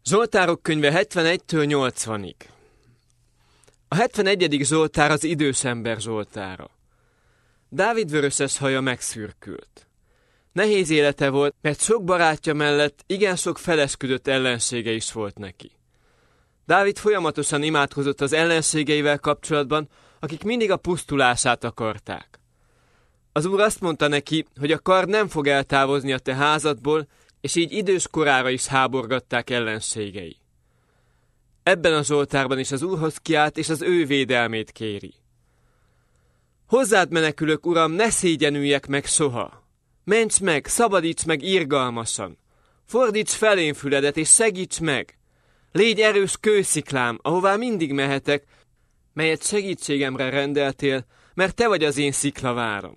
Zsoltárok könyve 71-től 80-ig. A 71. Zsoltár az idős ember zsoltára. Dávid vöröses haja megszürkült. Nehéz élete volt, mert sok barátja mellett igen sok felesküdött ellensége is volt neki. Dávid folyamatosan imádkozott az ellenségeivel kapcsolatban, akik mindig a pusztulását akarták. Az Úr azt mondta neki, hogy a kard nem fog eltávozni a te házadból, és így idős korára is háborgatták ellenségei. Ebben a zsoltárban is az Úrhoz kiált, és az ő védelmét kéri. Hozzád menekülök, Uram, ne szégyenüljek meg soha! Ments meg, szabadíts meg irgalmasan! Fordíts felém füledet, és segíts meg! Légy erős kősziklám, ahová mindig mehetek, melyet segítségemre rendeltél, mert te vagy az én sziklaváram.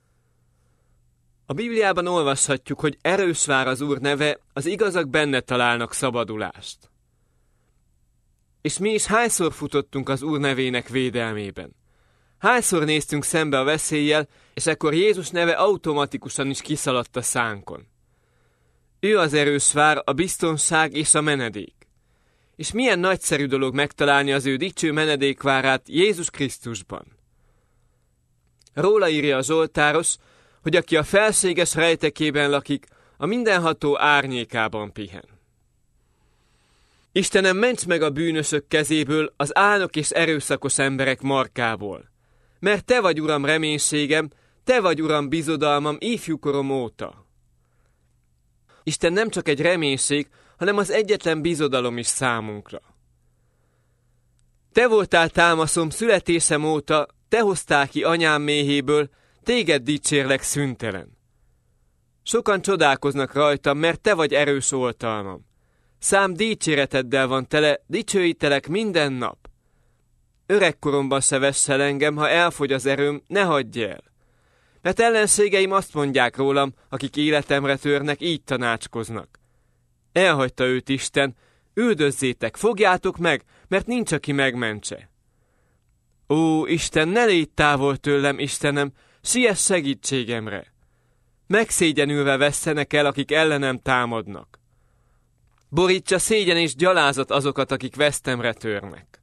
A Bibliában olvashatjuk, hogy erős vár az Úr neve, az igazak benne találnak szabadulást. És mi is hányszor futottunk az Úr nevének védelmében? Hányszor néztünk szembe a veszéllyel, és ekkor Jézus neve automatikusan is kiszaladt a szánkon. Ő az erős vár, a biztonság és a menedék. És milyen nagyszerű dolog megtalálni az ő dicső menedékvárát Jézus Krisztusban. Róla írja a zsoltáros, hogy aki a felséges rejtekében lakik, a mindenható árnyékában pihen. Istenem, ments meg a bűnösök kezéből, az álnok és erőszakos emberek markából. Mert te vagy, Uram, reménységem, te vagy, Uram, bizodalmam ifjúkorom óta. Isten nem csak egy reménység, hanem az egyetlen bizodalom is számunkra. Te voltál támaszom születésem óta, te hoztál ki anyám méhéből, téged dicsérlek szüntelen. Sokan csodálkoznak rajtam, mert te vagy erős oltalmam. Szám dicséreteddel van tele, dicsőítelek minden nap. Öregkoromban se vessel engem, ha elfogy az erőm, ne hagyj el. Mert ellenségeim azt mondják rólam, akik életemre törnek, így tanácskoznak. Elhagyta őt Isten, üldözzétek, fogjátok meg, mert nincs, aki megmentse. Ó, Isten, ne légy távol tőlem, Istenem, siess segítségemre. Megszégyenülve vesszenek el, akik ellenem támadnak. Borítsa szégyen és gyalázat azokat, akik vesztemre törnek.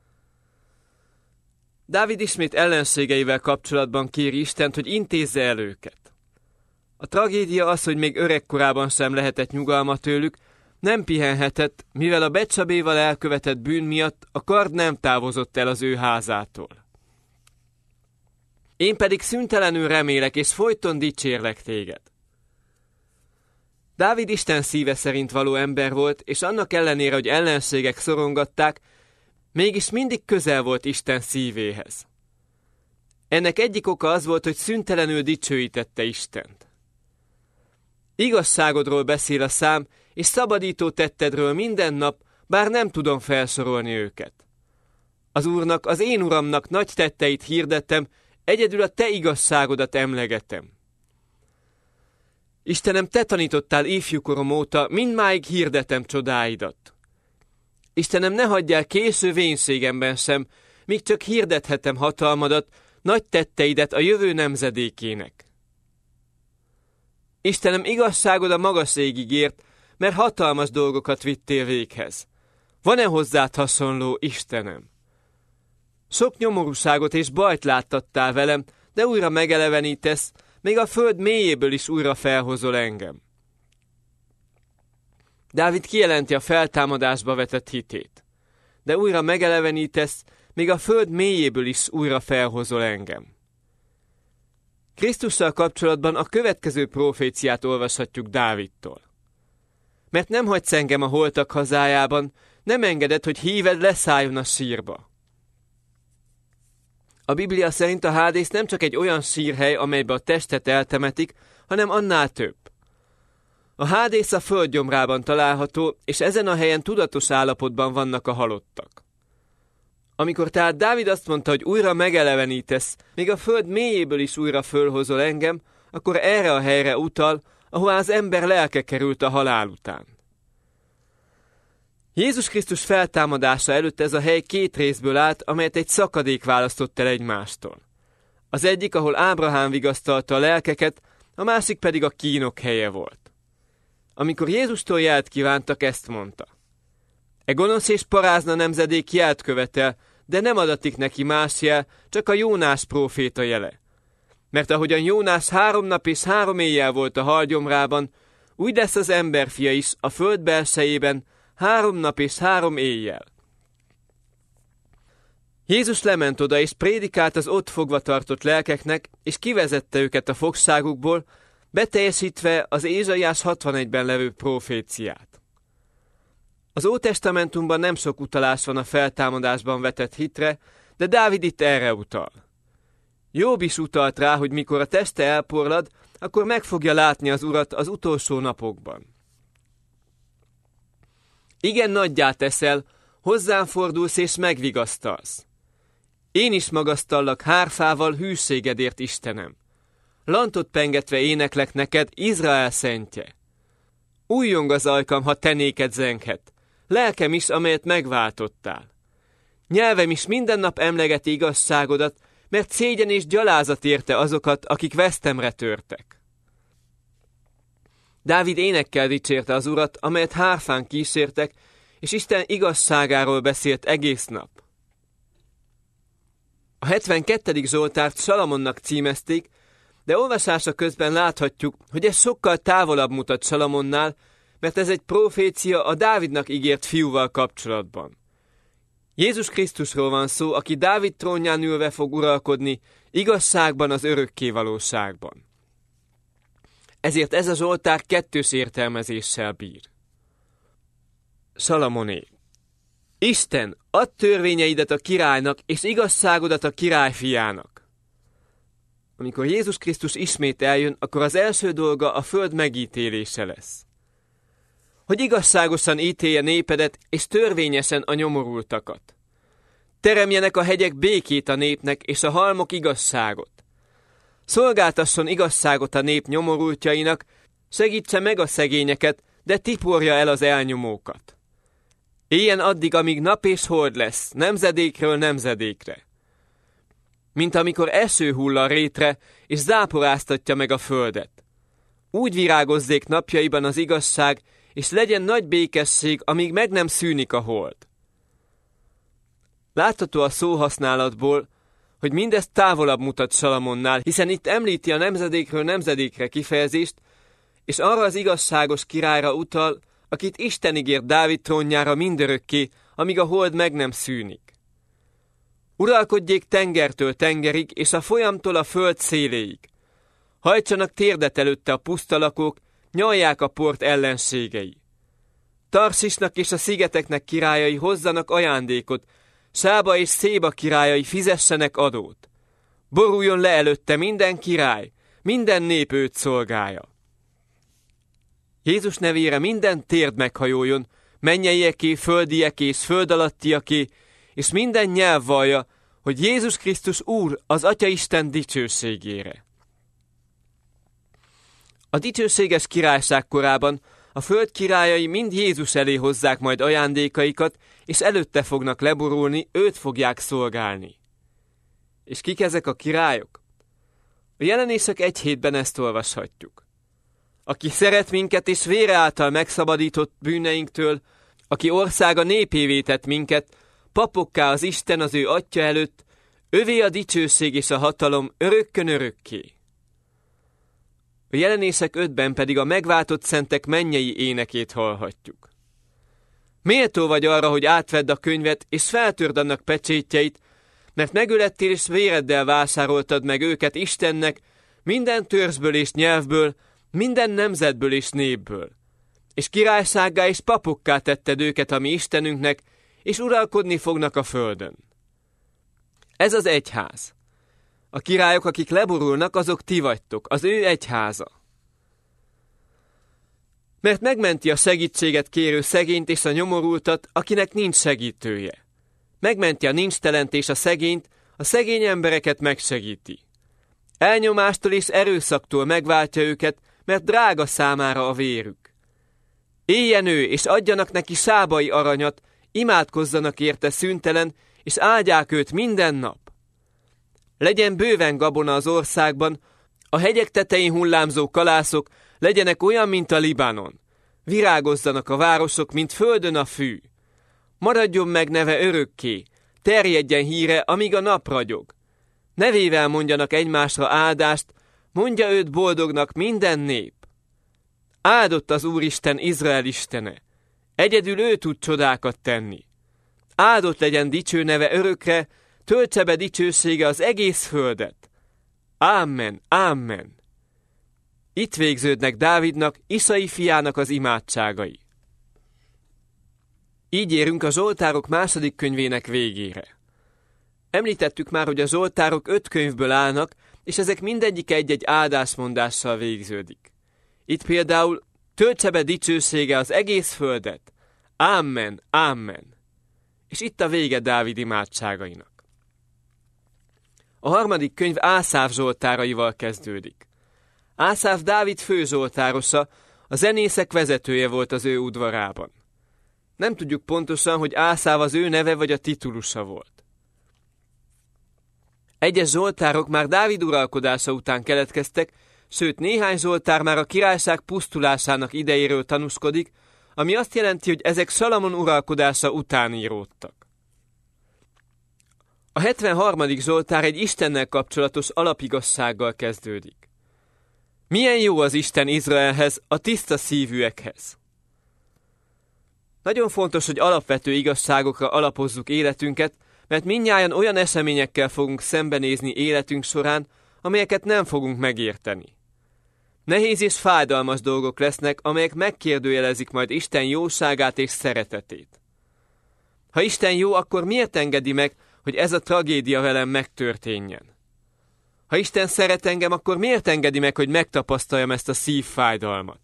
Dávid ismét ellenségeivel kapcsolatban kéri Istent, hogy intézze el őket. A tragédia az, hogy még öregkorában sem lehetett nyugalma tőlük, nem pihenhetett, mivel a Betsabéval elkövetett bűn miatt a kard nem távozott el az ő házától. Én pedig szüntelenül remélek, és folyton dicsérlek téged. Dávid Isten szíve szerint való ember volt, és annak ellenére, hogy ellenségek szorongatták, mégis mindig közel volt Isten szívéhez. Ennek egyik oka az volt, hogy szüntelenül dicsőítette Istent. Igazságodról beszél a szám, és szabadító tettedről minden nap, bár nem tudom felsorolni őket. Az Úrnak, az én Uramnak nagy tetteit hirdettem, egyedül a te igazságodat emlegetem. Istenem, te tanítottál ifjúkorom óta, mindmáig hirdetem csodáidat. Istenem, ne hagyjál késő vénségemben sem, míg csak hirdethetem hatalmadat, nagy tetteidet a jövő nemzedékének. Istenem, igazságod a magas égig ért, mert hatalmas dolgokat vittél véghez. Van-e hozzád hasonló, Istenem? Sok nyomorúságot és bajt láttattál velem, de újra megelevenítesz, még a föld mélyéből is újra felhozol engem. Dávid kijelenti a feltámadásba vetett hitét. De újra megelevenítesz, még a föld mélyéből is újra felhozol engem. Krisztussal kapcsolatban a következő proféciát olvashatjuk Dávidtól. Mert nem hagysz engem a holtak hazájában, nem engeded, hogy híved leszálljon a sírba. A Biblia szerint a Hádész nem csak egy olyan sírhely, amelybe a testet eltemetik, hanem annál több. A Hádész a földgyomrában található, és ezen a helyen tudatos állapotban vannak a halottak. Amikor tehát Dávid azt mondta, hogy újra megelevenítesz, még a föld mélyéből is újra fölhozol engem, akkor erre a helyre utal, ahová az ember lelke került a halál után. Jézus Krisztus feltámadása előtt ez a hely két részből állt, amelyet egy szakadék választott el egymástól. Az egyik, ahol Ábrahám vigasztalta a lelkeket, a másik pedig a kínok helye volt. Amikor Jézustól jelt kívántak, ezt mondta: E gonosz és parázna nemzedék jelt követel, de nem adatik neki más jel, csak a Jónás próféta jele. Mert ahogyan Jónás 3 nap és 3 éjjel volt a halgyomrában, úgy lesz az emberfia is a föld belsejében 3 nap és 3 éjjel. Jézus lement oda, és prédikált az ott fogva tartott lelkeknek, és kivezette őket a fogságukból, beteljesítve az Ézsaiás 61-ben levő proféciát. Az Ótestamentumban nem sok utalás van a feltámadásban vetett hitre, de Dávid itt erre utal. Jobb is utalt rá, hogy mikor a teste elporlad, akkor meg fogja látni az Urat az utolsó napokban. Igen nagyjá teszel, hozzám fordulsz és megvigasztalsz. Én is magasztallak hárfával hűségedért, Istenem. Lantot pengetve éneklek neked, Izrael szentje. Újjong az ajkam, ha te néked zenghet, lelkem is, amelyet megváltottál. Nyelvem is minden nap emlegeti igazságodat, mert szégyen és gyalázat érte azokat, akik vesztemre törtek. Dávid énekkel dicsérte az Urat, amelyet hárfán kísértek, és Isten igazságáról beszélt egész nap. A 72. Zsoltárt Salamonnak címezték, de olvasása közben láthatjuk, hogy ez sokkal távolabb mutat Salamonnál, mert ez egy profécia a Dávidnak ígért fiúval kapcsolatban. Jézus Krisztusról van szó, aki Dávid trónján ülve fog uralkodni, igazságban, az örökkévalóságban. Ezért ez a Zsoltár kettős értelmezéssel bír. Salamoné. Isten, add törvényeidet a királynak, és igazságodat a király fiának. Amikor Jézus Krisztus ismét eljön, akkor az első dolga a föld megítélése lesz. Hogy igazságosan ítélje népedet, és törvényesen a nyomorultakat. Teremjenek a hegyek békét a népnek, és a halmok igazságot. Szolgáltasson igazságot a nép nyomorultjainak, segítse meg a szegényeket, de tiporja el az elnyomókat. Éljen addig, amíg nap és hold lesz, nemzedékről nemzedékre. Mint amikor eső hull a rétre, és záporáztatja meg a földet. Úgy virágozzék napjaiban az igazság, és legyen nagy békesség, amíg meg nem szűnik a hold. Látható a szóhasználatból, hogy mindez távolabb mutat Salamonnál, hiszen itt említi a nemzedékről nemzedékre kifejezést, és arra az igazságos királyra utal, akit Isten ígért Dávid trónjára mindörökké, amíg a hold meg nem szűnik. Uralkodjék tengertől tengerig, és a folyamtól a föld széléig. Hajtsanak térdet előtte a pusztalakók, nyalják a port ellenségei. Tarsisnak és a szigeteknek királyai hozzanak ajándékot, Sába és Széba királyai fizessenek adót. Boruljon le előtte minden király, minden nép őt szolgálja. Jézus nevére minden térd meghajoljon, mennyieké, földieké és föld alattiaké, és minden nyelv vallja, hogy Jézus Krisztus Úr az Atya Isten dicsőségére. A dicsőséges királyság korában a föld királyai mind Jézus elé hozzák majd ajándékaikat, és előtte fognak leborulni, őt fogják szolgálni. És kik ezek a királyok? A Jelenések 1:7-ben ezt olvashatjuk. Aki szeret minket és vére által megszabadított bűneinktől, aki országa népévé tett minket, papokká az Isten az ő Atya előtt, övé a dicsőség és a hatalom örökkön örökké. A Jelenések 5-ben pedig a megváltott szentek mennyei énekét hallhatjuk. Méltó vagy arra, hogy átvedd a könyvet, és feltörd annak pecsétjeit, mert megölettél és véreddel vásároltad meg őket Istennek, minden törzsből és nyelvből, minden nemzetből és népből. És királysággá és papokká tetted őket a mi Istenünknek, és uralkodni fognak a földön. Ez az egyház. A királyok, akik leborulnak, azok ti vagytok, az ő egyháza. Mert megmenti a segítséget kérő szegényt és a nyomorultat, akinek nincs segítője. Megmenti a nincstelent és a szegényt, a szegény embereket megsegíti. Elnyomástól és erőszaktól megváltja őket, mert drága számára a vérük. Éljen ő, és adjanak neki sábai aranyat, imádkozzanak érte szüntelen, és áldják őt minden nap. Legyen bőven gabona az országban, a hegyek tetején hullámzó kalászok legyenek olyan, mint a Libanon. Virágozzanak a városok, mint földön a fű. Maradjon meg neve örökké, terjedjen híre, amíg a nap ragyog. Nevével mondjanak egymásra áldást, mondja őt boldognak minden nép. Áldott az Úristen, Izrael istene, egyedül ő tud csodákat tenni. Áldott legyen dicső neve örökre, töltse be dicsősége az egész földet. Amen, amen. Itt végződnek Dávidnak, Isai fiának az imádságai. Így érünk a Zsoltárok második könyvének végére. Említettük már, hogy a Zsoltárok 5 könyvből állnak, és ezek mindegyik egy-egy áldásmondással végződik. Itt például töltse be dicsősége az egész földet. Amen, amen. És itt a vége Dávid imádságainak. A harmadik könyv Ászáf zsoltáraival kezdődik. Ászáf Dávid főzsoltárosa, a zenészek vezetője volt az ő udvarában. Nem tudjuk pontosan, hogy Ászáf az ő neve vagy a titulusa volt. Egyes zsoltárok már Dávid uralkodása után keletkeztek, sőt néhány zsoltár már a királyság pusztulásának idejéről tanúskodik, ami azt jelenti, hogy ezek Salamon uralkodása után íródtak. A 73. zsoltár egy Istennel kapcsolatos alapigassággal kezdődik. Milyen jó az Isten Izraelhez, a tiszta szívűekhez. Nagyon fontos, hogy alapvető igazságokra alapozzuk életünket, mert mindnyájan olyan eseményekkel fogunk szembenézni életünk során, amelyeket nem fogunk megérteni. Nehéz és fájdalmas dolgok lesznek, amelyek megkérdőjelezik majd Isten jóságát és szeretetét. Ha Isten jó, akkor miért engedi meg, hogy ez a tragédia velem megtörténjen? Ha Isten szeret engem, akkor miért engedi meg, hogy megtapasztaljam ezt a szívfájdalmat?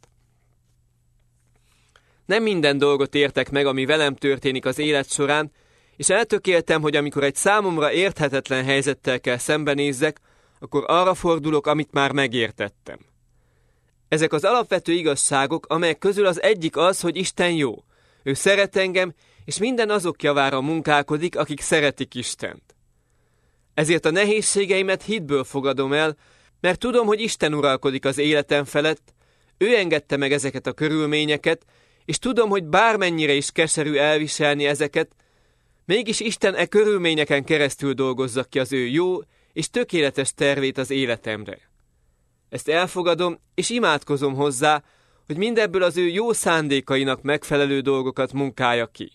Nem minden dolgot értek meg, ami velem történik az élet során, és eltökéltem, hogy amikor egy számomra érthetetlen helyzettel kell szembenézzek, akkor arra fordulok, amit már megértettem. Ezek az alapvető igazságok, amelyek közül az egyik az, hogy Isten jó. Ő szeret engem, és minden azok javára munkálkodik, akik szeretik Istent. Ezért a nehézségeimet hitből fogadom el, mert tudom, hogy Isten uralkodik az életem felett, ő engedte meg ezeket a körülményeket, és tudom, hogy bármennyire is keserű elviselni ezeket, mégis Isten e körülményeken keresztül dolgozza ki az ő jó és tökéletes tervét az életemre. Ezt elfogadom, és imádkozom hozzá, hogy mindebből az ő jó szándékainak megfelelő dolgokat munkálja ki.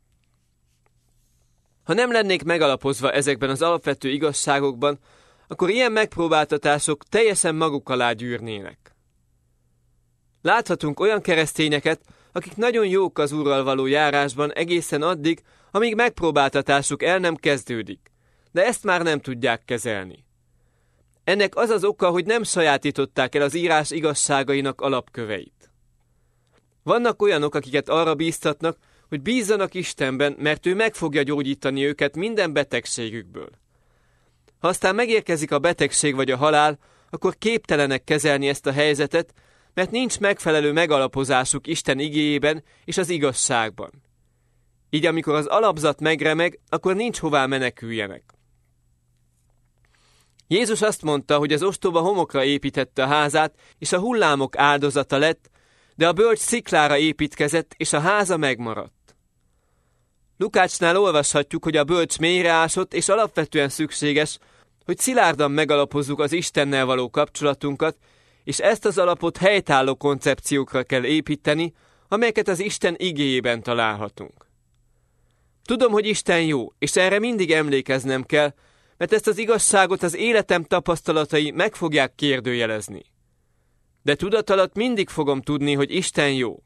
Ha nem lennék megalapozva ezekben az alapvető igazságokban, akkor ilyen megpróbáltatások teljesen maguk alá gyűrnének. Láthatunk olyan keresztényeket, akik nagyon jók az Úrral való járásban egészen addig, amíg megpróbáltatásuk el nem kezdődik, de ezt már nem tudják kezelni. Ennek az az oka, hogy nem sajátították el az írás igazságainak alapköveit. Vannak olyanok, akiket arra bíztatnak, hogy bízzanak Istenben, mert ő meg fogja gyógyítani őket minden betegségükből. Ha aztán megérkezik a betegség vagy a halál, akkor képtelenek kezelni ezt a helyzetet, mert nincs megfelelő megalapozásuk Isten igéjében és az igazságban. Így amikor az alapzat megremeg, akkor nincs hová meneküljenek. Jézus azt mondta, hogy az ostoba homokra építette a házát, és a hullámok áldozata lett, de a bölcs sziklára építkezett, és a háza megmaradt. Lukácsnál olvashatjuk, hogy a bölcs mélyreásott, és alapvetően szükséges, hogy szilárdan megalapozzuk az Istennel való kapcsolatunkat, és ezt az alapot helytálló koncepciókra kell építeni, amelyeket az Isten igéjében találhatunk. Tudom, hogy Isten jó, és erre mindig emlékeznem kell, mert ezt az igazságot az életem tapasztalatai meg fogják kérdőjelezni. De tudat alatt mindig fogom tudni, hogy Isten jó.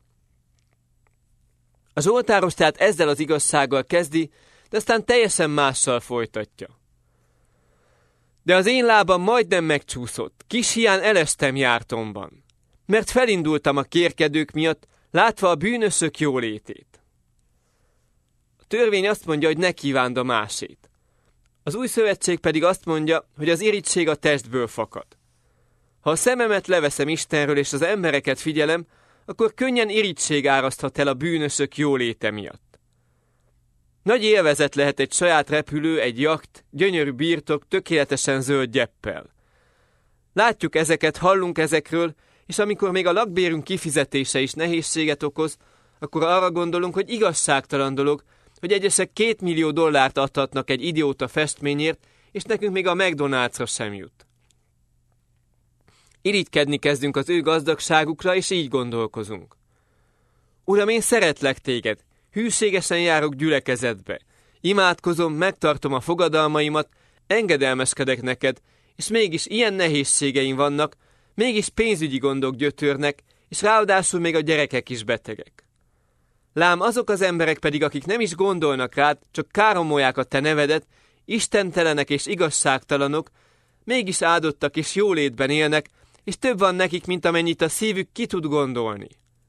A zsoltáros tehát ezzel az igazsággal kezdi, de aztán teljesen mással folytatja. De az én lábam majdnem megcsúszott, kis hián elestem jártomban, mert felindultam a kérkedők miatt, látva a bűnösök jólétét. A törvény azt mondja, hogy ne kívánd a másét. Az új szövetség pedig azt mondja, hogy az irigység a testből fakad. Ha a szememet leveszem Istenről és az embereket figyelem, akkor könnyen irigység áraszthat el a bűnösök jóléte miatt. Nagy élvezet lehet egy saját repülő, egy jacht, gyönyörű birtok, tökéletesen zöld gyeppel. Látjuk ezeket, hallunk ezekről, és amikor még a lakbérünk kifizetése is nehézséget okoz, akkor arra gondolunk, hogy igazságtalan dolog, hogy egyesek $2 millió adhatnak egy idióta festményért, és nekünk még a McDonald'sra sem jut. Irigykedni kezdünk az ő gazdagságukra, és így gondolkozunk. Uram, én szeretlek téged, hűségesen járok gyülekezetbe, imádkozom, megtartom a fogadalmaimat, engedelmeskedek neked, és mégis ilyen nehézségeim vannak, mégis pénzügyi gondok gyötörnek, és ráadásul még a gyerekek is betegek. Lám azok az emberek pedig, akik nem is gondolnak rád, csak káromolják a te nevedet, istentelenek és igazságtalanok, mégis áldottak és jólétben élnek, és több van nekik, mint amennyit a szívük ki tud gondolni.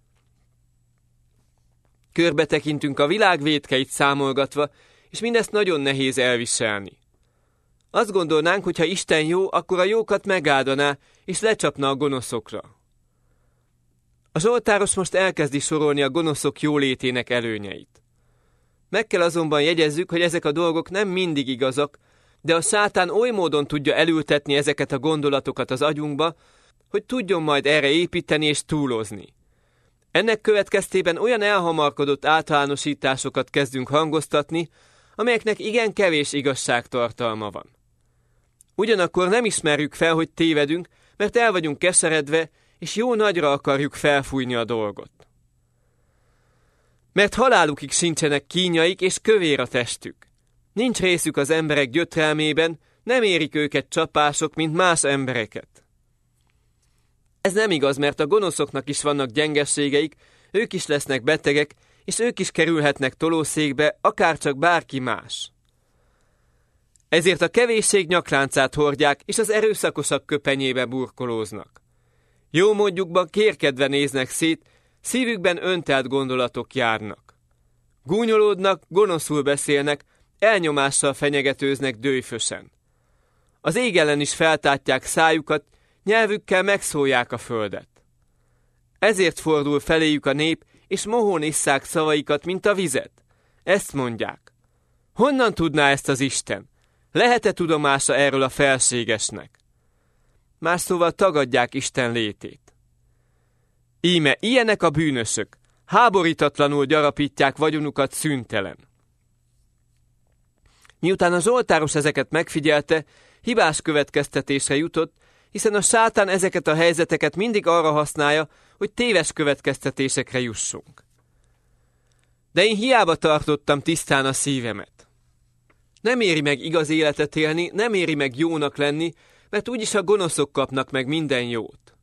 Körbe tekintünk a világ vétkeit számolgatva, és mindezt nagyon nehéz elviselni. Azt gondolnánk, hogy ha Isten jó, akkor a jókat megáldaná, és lecsapna a gonoszokra. A zsoltáros most elkezdi sorolni a gonoszok jólétének előnyeit. Meg kell azonban jegyezzük, hogy ezek a dolgok nem mindig igazak, de a sátán oly módon tudja elültetni ezeket a gondolatokat az agyunkba, hogy tudjon majd erre építeni és túlozni. Ennek következtében olyan elhamarkodott általánosításokat kezdünk hangoztatni, amelyeknek igen kevés igazságtartalma van. Ugyanakkor nem ismerjük fel, hogy tévedünk, mert el vagyunk keseredve, és jó nagyra akarjuk felfújni a dolgot. Mert halálukig sincsenek kínjaik, és kövér a testük. Nincs részük az emberek gyötrelmében, nem érik őket csapások, mint más embereket. Ez nem igaz, mert a gonoszoknak is vannak gyengességeik, ők is lesznek betegek, és ők is kerülhetnek tolószékbe, akárcsak bárki más. Ezért a kevésség nyakláncát hordják, és az erőszakosak köpenyébe burkolóznak. Jó módjukban kérkedve néznek szét, szívükben öntelt gondolatok járnak. Gúnyolódnak, gonoszul beszélnek, elnyomással fenyegetőznek dőfösen. Az ég ellen is feltátják szájukat, nyelvükkel megszólják a földet. Ezért fordul feléjük a nép, és mohón isszák szavaikat, mint a vizet. Ezt mondják. Honnan tudná ezt az Isten? Lehet-e tudomása erről a felségesnek? Más szóval tagadják Isten létét. Íme ilyenek a bűnösök, háborítatlanul gyarapítják vagyonukat szüntelen. Miután a zsoltáros ezeket megfigyelte, hibás következtetésre jutott, hiszen a sátán ezeket a helyzeteket mindig arra használja, hogy téves következtetésekre jussunk. De én hiába tartottam tisztán a szívemet. Nem éri meg igaz életet élni, nem éri meg jónak lenni, mert úgyis a gonoszok kapnak meg minden jót.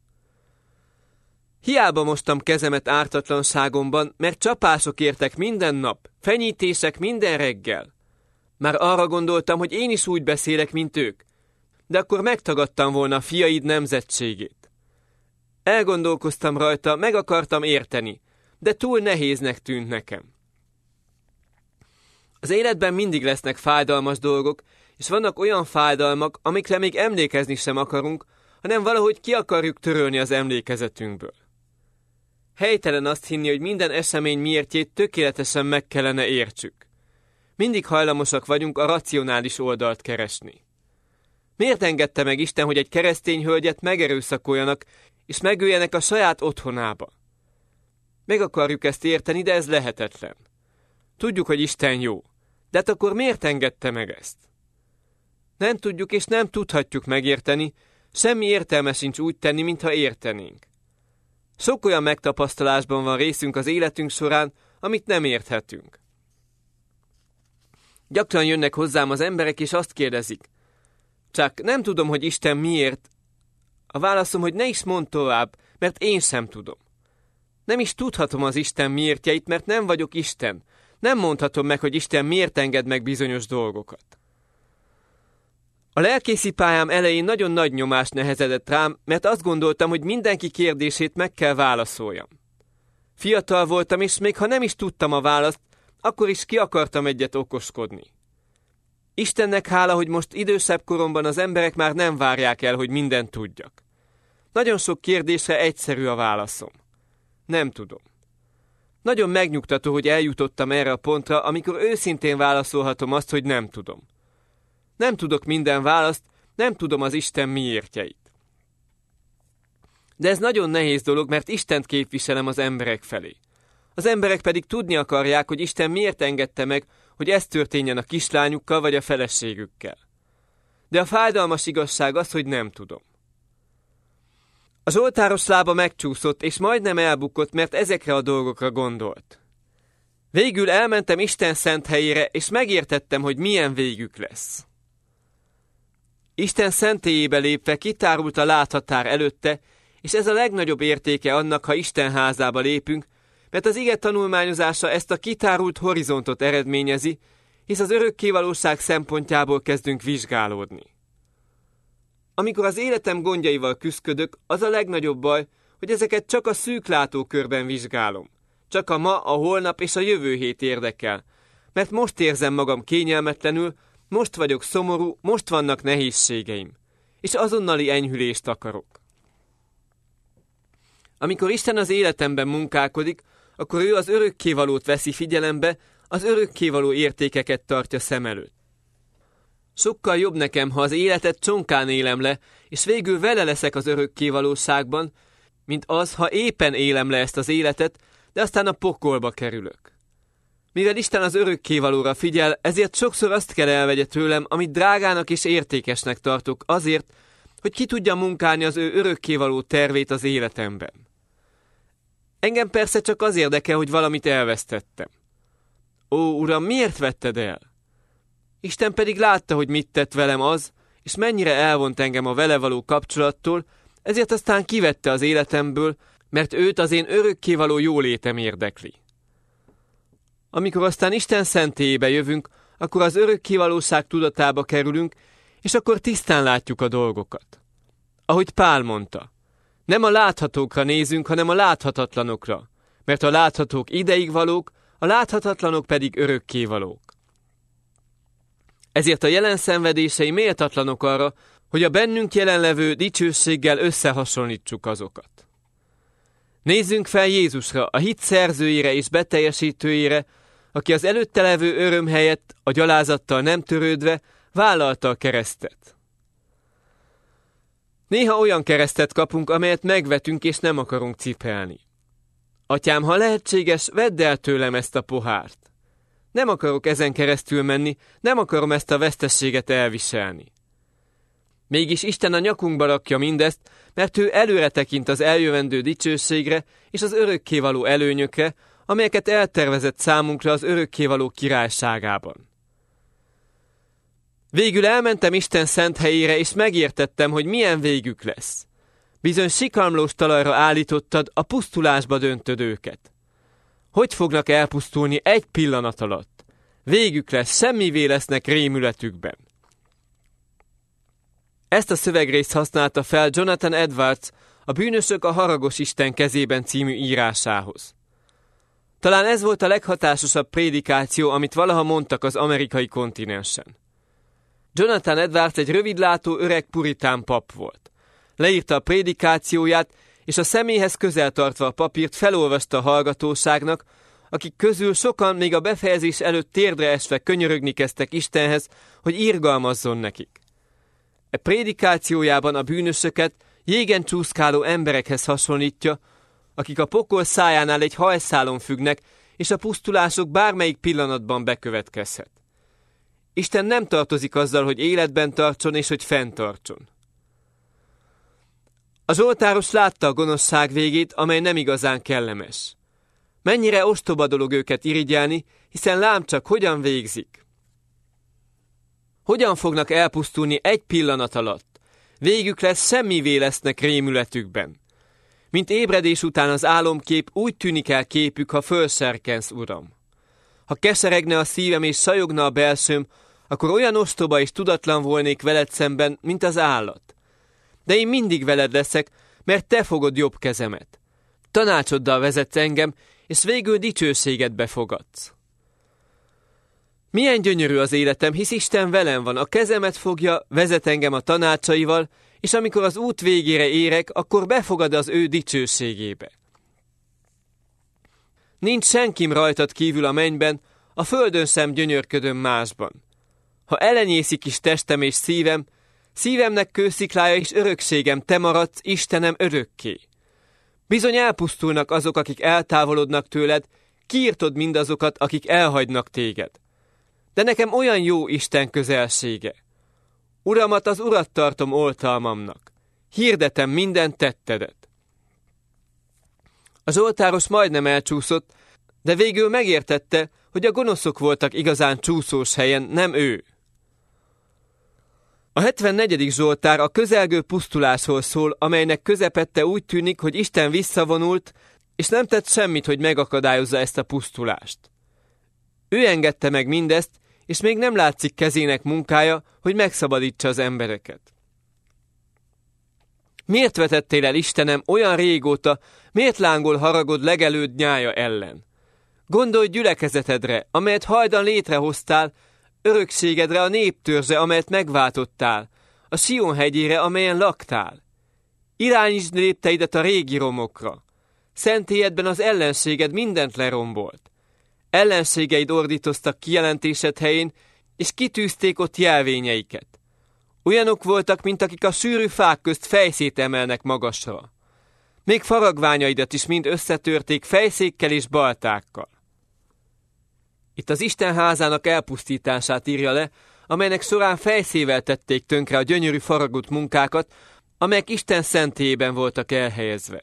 Hiába mostam kezemet ártatlanságomban, mert csapások értek minden nap, fenyítések minden reggel. Már arra gondoltam, hogy én is úgy beszélek, mint ők, de akkor megtagadtam volna a fiaid nemzetségét. Elgondolkoztam rajta, meg akartam érteni, de túl nehéznek tűnt nekem. Az életben mindig lesznek fájdalmas dolgok, és vannak olyan fájdalmak, amikre még emlékezni sem akarunk, hanem valahogy ki akarjuk törölni az emlékezetünkből. Helytelen azt hinni, hogy minden esemény miértjét tökéletesen meg kellene értsük. Mindig hajlamosak vagyunk a racionális oldalt keresni. Miért engedte meg Isten, hogy egy keresztény hölgyet megerőszakoljanak, és megöljenek a saját otthonába? Meg akarjuk ezt érteni, de ez lehetetlen. Tudjuk, hogy Isten jó, de hát akkor miért engedte meg ezt? Nem tudjuk és nem tudhatjuk megérteni, semmi értelme sincs úgy tenni, mintha értenénk. Sok olyan megtapasztalásban van részünk az életünk során, amit nem érthetünk. Gyakran jönnek hozzám az emberek, és azt kérdezik, csak nem tudom, hogy Isten miért. A válaszom, hogy ne is mondd tovább, mert én sem tudom. Nem is tudhatom az Isten miértjeit, mert nem vagyok Isten. Nem mondhatom meg, hogy Isten miért enged meg bizonyos dolgokat. A lelkészi pályám elején nagyon nagy nyomás nehezedett rám, mert azt gondoltam, hogy mindenki kérdését meg kell válaszoljam. Fiatal voltam, és még ha nem is tudtam a választ, akkor is ki akartam egyet okoskodni. Istennek hála, hogy most idősebb koromban az emberek már nem várják el, hogy mindent tudjak. Nagyon sok kérdésre egyszerű a válaszom. Nem tudom. Nagyon megnyugtató, hogy eljutottam erre a pontra, amikor őszintén válaszolhatom azt, hogy nem tudom. Nem tudok minden választ, nem tudom az Isten miértjeit. De ez nagyon nehéz dolog, mert Istent képviselem az emberek felé. Az emberek pedig tudni akarják, hogy Isten miért engedte meg, hogy ez történjen a kislányukkal vagy a feleségükkel. De a fájdalmas igazság az, hogy nem tudom. Az oltáros lába megcsúszott, és majdnem elbukott, mert ezekre a dolgokra gondolt. Végül elmentem Isten szent helyére, és megértettem, hogy milyen végük lesz. Isten szentélyébe lépve kitárult a láthatár előtte, és ez a legnagyobb értéke annak, ha Isten házába lépünk, mert az ige tanulmányozása ezt a kitárult horizontot eredményezi, hisz az örökkévalóság szempontjából kezdünk vizsgálódni. Amikor az életem gondjaival küszködök, az a legnagyobb baj, hogy ezeket csak a szűk látókörben vizsgálom. Csak a ma, a holnap és a jövő hét érdekel, mert most érzem magam kényelmetlenül, most vagyok szomorú, most vannak nehézségeim, és azonnali enyhülést akarok. Amikor Isten az életemben munkálkodik, akkor ő az örökkévalót veszi figyelembe, az örökkévaló értékeket tartja szem előtt. Sokkal jobb nekem, ha az életet csonkán élem le, és végül vele leszek az örökkévalóságban, mint az, ha éppen élem le ezt az életet, de aztán a pokolba kerülök. Mivel Isten az örökkévalóra figyel, ezért sokszor azt kell elvegye tőlem, amit drágának és értékesnek tartok, azért, hogy ki tudja munkálni az ő örökkévaló tervét az életemben. Engem persze csak az érdekel, hogy valamit elvesztettem. Ó, Uram, miért vetted el? Isten pedig látta, hogy mit tett velem az, és mennyire elvont engem a vele való kapcsolattól, ezért aztán kivette az életemből, mert őt az én örökkévaló jólétem érdekli. Amikor aztán Isten szentélyébe jövünk, akkor az örökkévalóság tudatába kerülünk, és akkor tisztán látjuk a dolgokat. Ahogy Pál mondta, nem a láthatókra nézünk, hanem a láthatatlanokra, mert a láthatók ideig valók, a láthatatlanok pedig örökkévalók. Ezért a jelen szenvedései méltatlanok arra, hogy a bennünk jelenlevő dicsőséggel összehasonlítsuk azokat. Nézzünk fel Jézusra, a hit szerzőjére és beteljesítőjére, aki az előtte levő öröm helyett, a gyalázattal nem törődve, vállalta a keresztet. Néha olyan keresztet kapunk, amelyet megvetünk és nem akarunk cipelni. Atyám, ha lehetséges, vedd el tőlem ezt a pohárt. Nem akarok ezen keresztül menni, nem akarom ezt a vesztességet elviselni. Mégis Isten a nyakunkba rakja mindezt, mert ő előre tekint az eljövendő dicsőségre és az örökkévaló előnyökre, amelyeket eltervezett számunkra az örökkévaló királyságában. Végül elmentem Isten szent helyére, és megértettem, hogy milyen végük lesz. Bizony sikamlós talajra állítottad, a pusztulásba döntöd őket. Hogy fognak elpusztulni egy pillanat alatt? Végük lesz, semmivé lesznek rémületükben. Ezt a szövegrészt használta fel Jonathan Edwards a Bűnösök a haragos Isten kezében című írásához. Talán ez volt a leghatásosabb prédikáció, amit valaha mondtak az amerikai kontinensen. Jonathan Edwards egy rövidlátó öreg puritán pap volt. Leírta a prédikációját, és a személyhez közel tartva a papírt felolvasta a hallgatóságnak, akik közül sokan még a befejezés előtt térdre esve könyörögni kezdtek Istenhez, hogy irgalmazzon nekik. E prédikációjában a bűnösöket jégen csúszkáló emberekhez hasonlítja, akik a pokol szájánál egy hajszálon függnek, és a pusztulások bármelyik pillanatban bekövetkezhet. Isten nem tartozik azzal, hogy életben tartson és hogy fenntartson. A zsoltáros látta a gonoszság végét, amely nem igazán kellemes. Mennyire ostoba dolog őket irigyelni, hiszen lám csak hogyan végzik. Hogyan fognak elpusztulni egy pillanat alatt? Végük lesz, semmivé lesznek rémületükben. Mint ébredés után az álomkép, úgy tűnik el képük, ha fölserkensz, Uram. Ha keseregne a szívem és sajogna a belsőm, akkor olyan ostoba és tudatlan volnék veled szemben, mint az állat. De én mindig veled leszek, mert te fogod jobb kezemet. Tanácsoddal vezetsz engem, és végül dicsőségedbe fogadsz. Milyen gyönyörű az életem, hisz Isten velem van, a kezemet fogja, vezet engem a tanácsaival, és amikor az út végére érek, akkor befogad az ő dicsőségébe. Nincs senkim rajtad kívül a mennyben, a földön sem gyönyörködöm másban. Ha elenyészik is testem és szívem, szívemnek kősziklája és örökségem, te maradsz, Istenem, örökké. Bizony elpusztulnak azok, akik eltávolodnak tőled, kiirtod mindazokat, akik elhagynak téged. De nekem olyan jó Isten közelsége. Uramat, az Urat tartom oltalmamnak. Hirdetem minden tettedet. A zsoltáros majdnem elcsúszott, de végül megértette, hogy a gonoszok voltak igazán csúszós helyen, nem ő. A 74. Zsoltár a közelgő pusztulásról szól, amelynek közepette úgy tűnik, hogy Isten visszavonult, és nem tett semmit, hogy megakadályozza ezt a pusztulást. Ő engedte meg mindezt, és még nem látszik kezének munkája, hogy megszabadítsa az embereket. Miért vetettél el, Istenem, olyan régóta, miért lángol haragod legelőd nyája ellen? Gondolj gyülekezetedre, amelyet hajdan létrehoztál, örökségedre, a néptörzse, amelyet megváltottál, a Sion hegyére, amelyen laktál. Irányítsd lépteidet a régi romokra. Szentélyedben az ellenséged mindent lerombolt. Ellenségeid ordítoztak kijelentésed helyén, és kitűzték ott jelvényeiket. Olyanok voltak, mint akik a sűrű fák közt fejszét emelnek magasra. Még faragványaidat is mind összetörték fejszékkel és baltákkal. Itt az Isten házának elpusztítását írja le, amelynek során fejszével tették tönkre a gyönyörű faragott munkákat, amelyek Isten szentélyében voltak elhelyezve.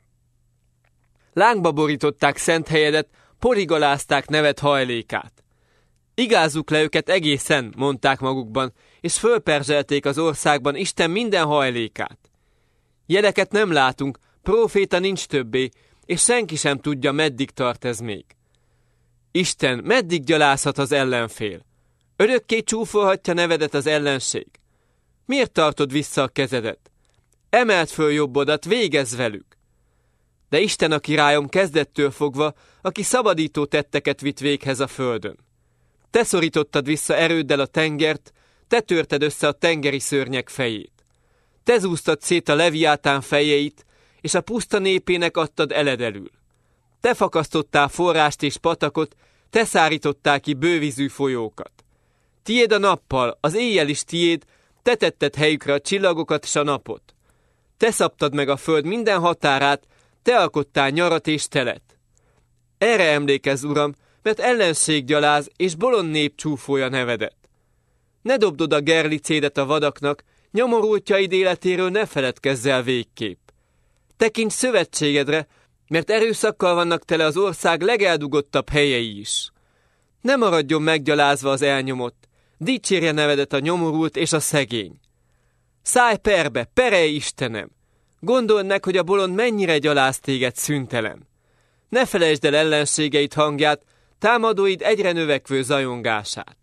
Lángba borították szent helyedet, porigalázták neved hajlékát. Igázzuk le őket egészen, mondták magukban, és fölperzselték az országban Isten minden hajlékát. Jeleket nem látunk, próféta nincs többé, és senki sem tudja, meddig tart ez még. Isten, meddig gyalázhat az ellenfél? Örökké csúfolhatja nevedet az ellenség? Miért tartod vissza a kezedet? Emeld föl jobbodat, végezz velük! De Isten a királyom kezdettől fogva, aki szabadító tetteket vitt véghez a földön. Te szorítottad vissza erőddel a tengert, te törted össze a tengeri szörnyek fejét. Te zúztad szét a leviátán fejeit, és a puszta népének adtad eledelül. Te fakasztottál forrást és patakot, te szárítottál ki bővízű folyókat. Tiéd a nappal, az éjjel is tiéd, te tetted helyükre a csillagokat és a napot. Te szabtad meg a föld minden határát, te alkottál nyarat és telet. Erre emlékezz, Uram, mert ellenség gyaláz és bolond nép csúfolja nevedet. Ne dobd oda gerlicédet a vadaknak, nyomorultjaid életéről ne feledkezz el végképp. Tekints szövetségedre, mert erőszakkal vannak tele az ország legeldugottabb helyei is. Ne maradjon meggyalázva az elnyomott, dicsérje nevedet a nyomorult és a szegény. Szállj perbe, perelj Istenem! Gondold meg, hogy a bolond mennyire gyaláz téged szüntelen. Ne felejtsd el ellenségeid hangját, támadóid egyre növekvő zajongását.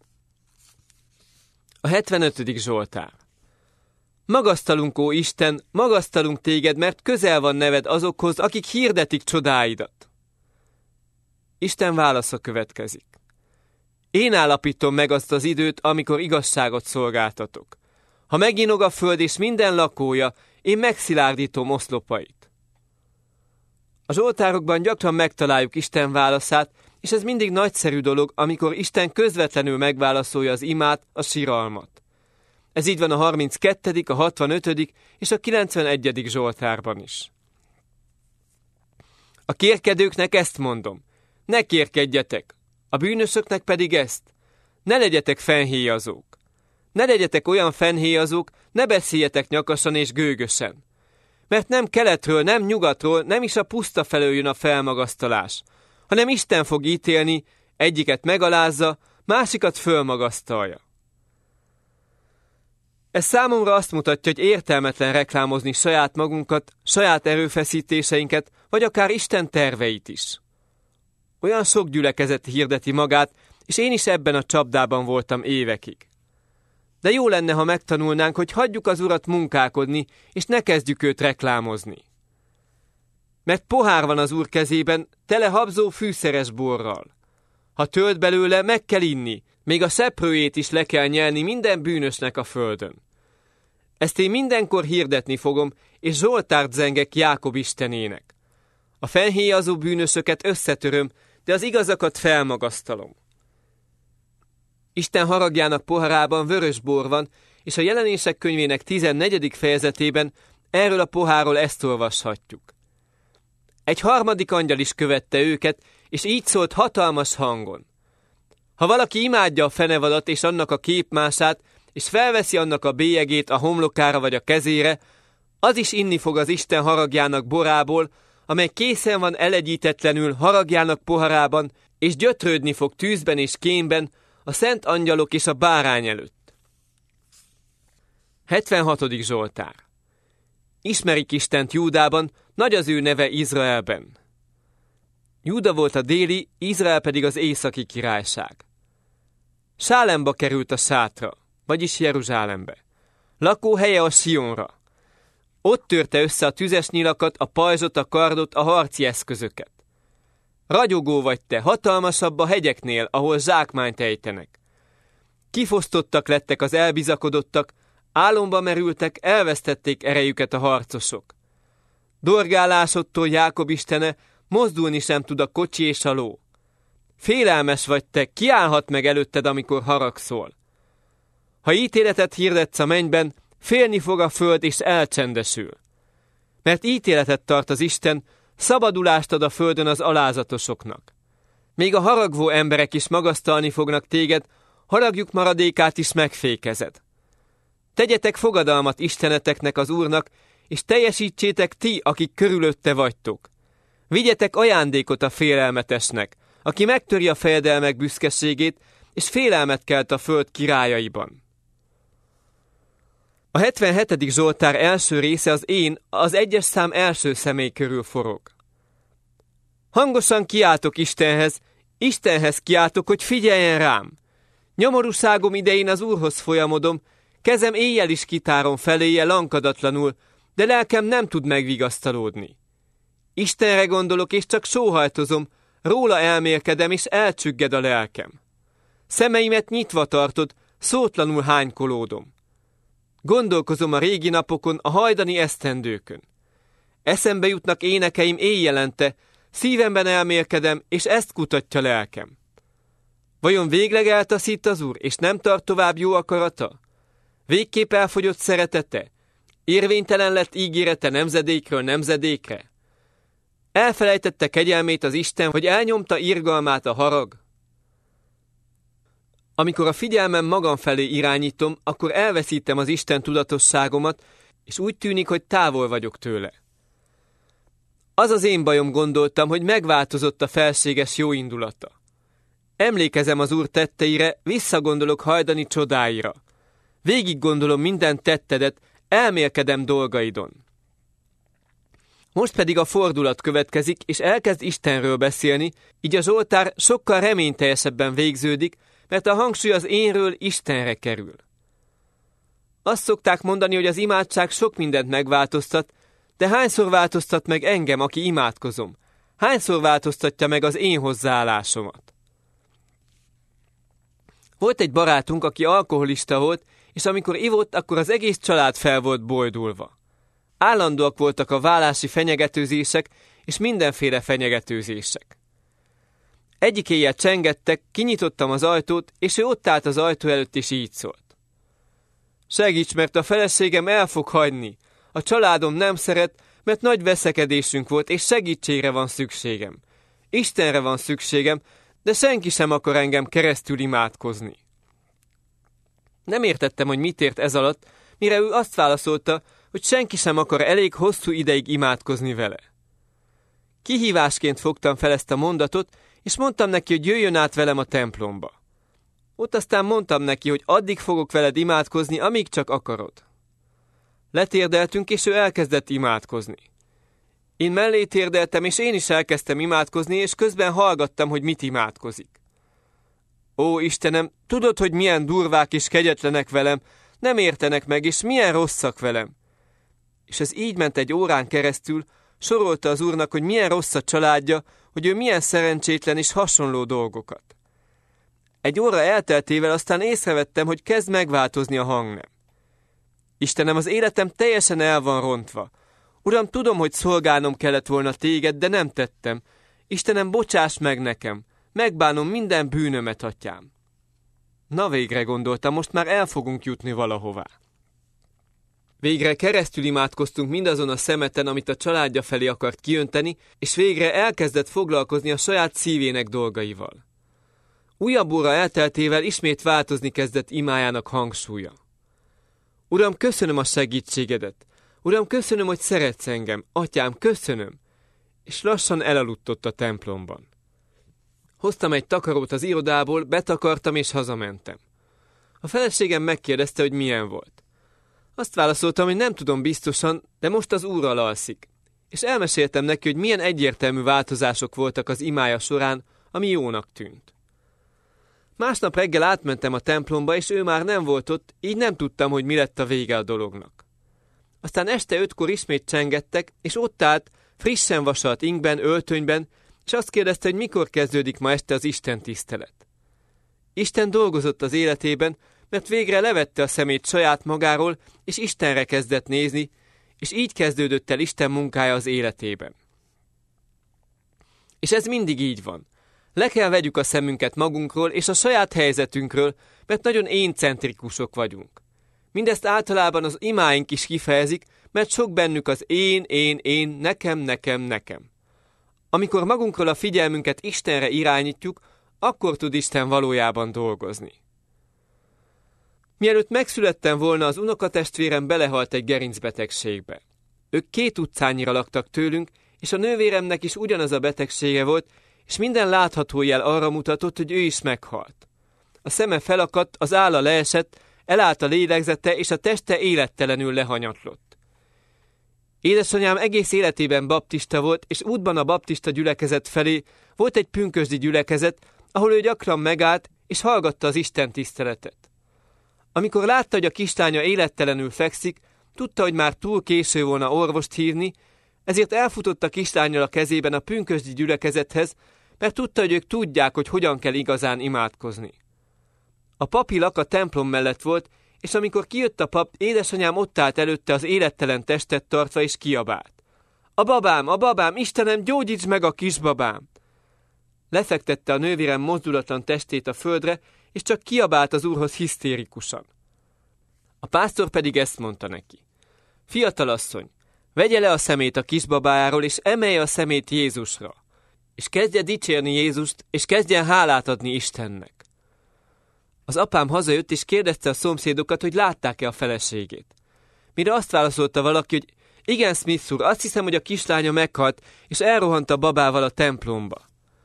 A 75. Zsoltár. Magasztalunk, ó Isten, magasztalunk téged, mert közel van neved azokhoz, akik hirdetik csodáidat. Isten válasza következik. Én állapítom meg azt az időt, amikor igazságot szolgáltatok. Ha meginog a föld és minden lakója, én megszilárdítom oszlopait. A zsoltárokban gyakran megtaláljuk Isten válaszát, és ez mindig nagyszerű dolog, amikor Isten közvetlenül megválaszolja az imát, a siralmat. Ez így van a 32., a 65. és a 91. Zsoltárban is. A kérkedőknek ezt mondom, ne kérkedjetek, a bűnösöknek pedig ezt, ne legyetek fennhéjazók. Ne legyetek olyan fennhéjazók, ne beszéljetek nyakasan és gőgösen. Mert nem keletről, nem nyugatról, nem is a puszta felől jön a felmagasztalás, hanem Isten fog ítélni, egyiket megalázza, másikat fölmagasztalja. Ez számomra azt mutatja, hogy értelmetlen reklámozni saját magunkat, saját erőfeszítéseinket, vagy akár Isten terveit is. Olyan sok gyülekezet hirdeti magát, és én is ebben a csapdában voltam évekig. De jó lenne, ha megtanulnánk, hogy hagyjuk az Urat munkálkodni, és ne kezdjük őt reklámozni. Mert pohár van az Úr kezében, tele habzó fűszeres borral. Ha tölt belőle, meg kell inni, még a szeprőjét is le kell nyelni minden bűnösnek a földön. Ezt én mindenkor hirdetni fogom, és zsoltárt zengek Jákob Istenének. A fennhéjazó bűnösöket összetöröm, de az igazakat felmagasztalom. Isten haragjának poharában vörös bor van, és a Jelenések könyvének 14. fejezetében erről a pohárról ezt olvashatjuk. Egy harmadik angyal is követte őket, és így szólt hatalmas hangon. Ha valaki imádja a fenevadat és annak a képmását, és felveszi annak a bélyegét a homlokára vagy a kezére, az is inni fog az Isten haragjának borából, amely készen van elegyítetlenül haragjának poharában, és gyötrődni fog tűzben és kémben a szent angyalok és a bárány előtt. 76. Zsoltár. Ismerik Istent Júdában, nagy az ő neve Izraelben. Júda volt a déli, Izrael pedig az északi királyság. Sálemba került a sátra, vagyis Jeruzsálembe. Lakóhelye a Sionra. Ott törte össze a tüzes nyilakat, a pajzsot, a kardot, a harci eszközöket. Ragyogó vagy te, hatalmasabb a hegyeknél, ahol zsákmányt ejtenek. Kifosztottak lettek az elbizakodottak, álomba merültek, elvesztették erejüket a harcosok. Dorgálásodtól Jákob istene, mozdulni sem tud a kocsi és a ló. Félelmes vagy te, kiállhat meg előtted, amikor haragszol. Ha ítéletet hirdetsz a mennyben, félni fog a föld és elcsendesül. Mert ítéletet tart az Isten, szabadulást ad a földön az alázatosoknak. Még a haragvó emberek is magasztalni fognak téged, haragjuk maradékát is megfékezed. Tegyetek fogadalmat Isteneteknek az Úrnak, és teljesítsétek ti, akik körülötte vagytok. Vigyetek ajándékot a félelmetesnek, aki megtöri a fejedelmek büszkeségét, és félelmet kelt a föld királyaiban. A 77. Zsoltár első része az egyes szám első személy körül forog. Hangosan kiáltok Istenhez kiáltok, hogy figyeljen rám. Nyomorúságom idején az Úrhoz folyamodom, kezem éjjel is kitárom feléje lankadatlanul, de lelkem nem tud megvigasztalódni. Istenre gondolok, és csak sóhajtozom, róla elmélkedem, és elcsügged a lelkem. Szemeimet nyitva tartod, szótlanul hánykolódom. Gondolkozom a régi napokon, a hajdani esztendőkön. Eszembe jutnak énekeim éjjelente, szívemben elmélkedem, és ezt kutatja lelkem. Vajon végleg eltaszít az Úr, és nem tart tovább jó akarata? Végképp elfogyott szeretete? Érvénytelen lett ígérete nemzedékről nemzedékre? Elfelejtette kegyelmét az Isten, hogy elnyomta irgalmát a harag? Amikor a figyelmem magam felé irányítom, akkor elveszítem az Isten tudatosságomat, és úgy tűnik, hogy távol vagyok tőle. Az az én bajom, gondoltam, hogy megváltozott a felséges jóindulata. Emlékezem az Úr tetteire, visszagondolok hajdani csodáira. Végig gondolom minden tettedet, elmélkedem dolgaidon. Most pedig a fordulat következik, és elkezd Istenről beszélni, így a Zsoltár sokkal reményteljesebben végződik, mert a hangsúly az énről Istenre kerül. Azt szokták mondani, hogy az imádság sok mindent megváltoztat, de hányszor változtat meg engem, aki imádkozom? Hányszor változtatja meg az én hozzáállásomat? Volt egy barátunk, aki alkoholista volt, és amikor ivott, akkor az egész család fel volt bojdulva. Állandóak voltak a vállási fenyegetőzések és mindenféle fenyegetőzések. Egyik éjjel csengettek, kinyitottam az ajtót, és ő ott állt az ajtó előtt, és így szólt. Segíts, mert a feleségem el fog hagyni. A családom nem szeret, mert nagy veszekedésünk volt, és segítségre van szükségem. Istenre van szükségem, de senki sem akar engem keresztül imádkozni. Nem értettem, hogy mit ért ez alatt, mire ő azt válaszolta, hogy senki sem akar elég hosszú ideig imádkozni vele. Kihívásként fogtam fel ezt a mondatot, és mondtam neki, hogy jöjjön át velem a templomba. Ott aztán mondtam neki, hogy addig fogok veled imádkozni, amíg csak akarod. Letérdeltünk, és ő elkezdett imádkozni. Én mellé térdeltem, és én is elkezdtem imádkozni, és közben hallgattam, hogy mit imádkozik. Ó, Istenem, tudod, hogy milyen durvák és kegyetlenek velem, nem értenek meg, és milyen rosszak velem. És ez így ment egy órán keresztül, sorolta az Úrnak, hogy milyen rossz a családja, hogy ő milyen szerencsétlen és hasonló dolgokat. Egy óra elteltével aztán észrevettem, hogy kezd megváltozni a hangnem. Istenem, az életem teljesen el van rontva. Uram, tudom, hogy szolgálnom kellett volna téged, de nem tettem. Istenem, bocsáss meg nekem. Megbánom minden bűnömet, atyám. Na végre, gondoltam, most már el fogunk jutni valahová. Végre keresztül imádkoztunk mindazon a szemeten, amit a családja felé akart kiönteni, és végre elkezdett foglalkozni a saját szívének dolgaival. Újabb óra elteltével ismét változni kezdett imájának hangsúlya. Uram, köszönöm a segítségedet! Uram, köszönöm, hogy szeretsz engem! Atyám, köszönöm! És lassan elaludt ott a templomban. Hoztam egy takarót az irodából, betakartam és hazamentem. A feleségem megkérdezte, hogy milyen volt. Azt válaszoltam, hogy nem tudom biztosan, de most az Úrral alszik. És elmeséltem neki, hogy milyen egyértelmű változások voltak az imája során, ami jónak tűnt. Másnap reggel átmentem a templomba, és ő már nem volt ott, így nem tudtam, hogy mi lett a vége a dolognak. Aztán este 5-kor ismét csengettek, és ott állt, frissen vasalt ingben, öltönyben, és azt kérdezte, hogy mikor kezdődik ma este az Isten tisztelet. Isten dolgozott az életében, mert végre levette a szemét saját magáról, és Istenre kezdett nézni, és így kezdődött el Isten munkája az életében. És ez mindig így van. Le kell vegyük a szemünket magunkról és a saját helyzetünkről, mert nagyon éncentrikusok vagyunk. Mindezt általában az imáink is kifejezik, mert sok bennük az én, nekem. Amikor magunkról a figyelmünket Istenre irányítjuk, akkor tud Isten valójában dolgozni. Mielőtt megszülettem volna, az unokatestvérem belehalt egy gerincbetegségbe. Ők 2 utcányira laktak tőlünk, és a nővéremnek is ugyanaz a betegsége volt, és minden látható jel arra mutatott, hogy ő is meghalt. A szeme felakadt, az álla leesett, elállt a lélegzete, és a teste élettelenül lehanyatlott. Édesanyám egész életében baptista volt, és útban a baptista gyülekezet felé volt egy pünkösdi gyülekezet, ahol ő gyakran megállt, és hallgatta az Isten tiszteletet. Amikor látta, hogy a kislánya élettelenül fekszik, tudta, hogy már túl késő volna orvost hívni, ezért elfutott a kislánnyal a kezében a pünkösdi gyülekezethez, mert tudta, hogy ők tudják, hogy hogyan kell igazán imádkozni. A papilak a templom mellett volt, és amikor kijött a pap, édesanyám ott állt előtte az élettelen testet tartva, és kiabált. A babám, Istenem, gyógyíts meg a kisbabám! Lefektette a nővérem mozdulatlan testét a földre, és csak kiabált az Úrhoz hisztérikusan. A pásztor pedig ezt mondta neki. Fiatalasszony, vegye le a szemét a kisbabájáról, és emelje a szemét Jézusra, és kezdje dicsérni Jézust, és kezdjen hálát adni Istennek. Az apám hazajött, és kérdezte a szomszédokat, hogy látták-e a feleségét. Mire azt válaszolta valaki, hogy igen, Smith úr, azt hiszem, hogy a kislánya meghalt, és elrohant a babával a templomba.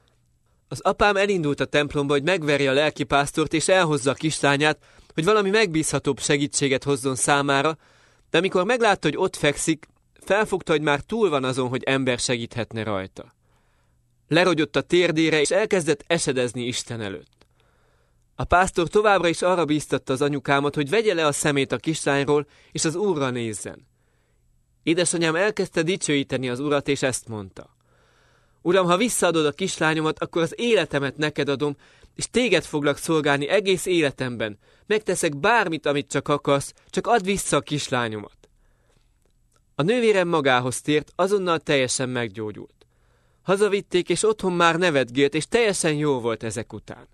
Az apám elindult a templomba, hogy megverje a lelkipásztort, és elhozza a kislányát, hogy valami megbízhatóbb segítséget hozzon számára, de amikor meglátta, hogy ott fekszik, felfogta, hogy már túl van azon, hogy ember segíthetne rajta. Lerogyott a térdére, és elkezdett esedezni Isten előtt. A pásztor továbbra is arra bíztatta az anyukámat, hogy vegye le a szemét a kislányról, és az Úrra nézzen. Édesanyám elkezdte dicsőíteni az Urat, és ezt mondta. Uram, ha visszaadod a kislányomat, akkor az életemet neked adom, és téged foglak szolgálni egész életemben. Megteszek bármit, amit csak akarsz, csak add vissza a kislányomat. A nővérem magához tért, azonnal teljesen meggyógyult. Hazavitték, és otthon már nevetgélt, és teljesen jó volt ezek után.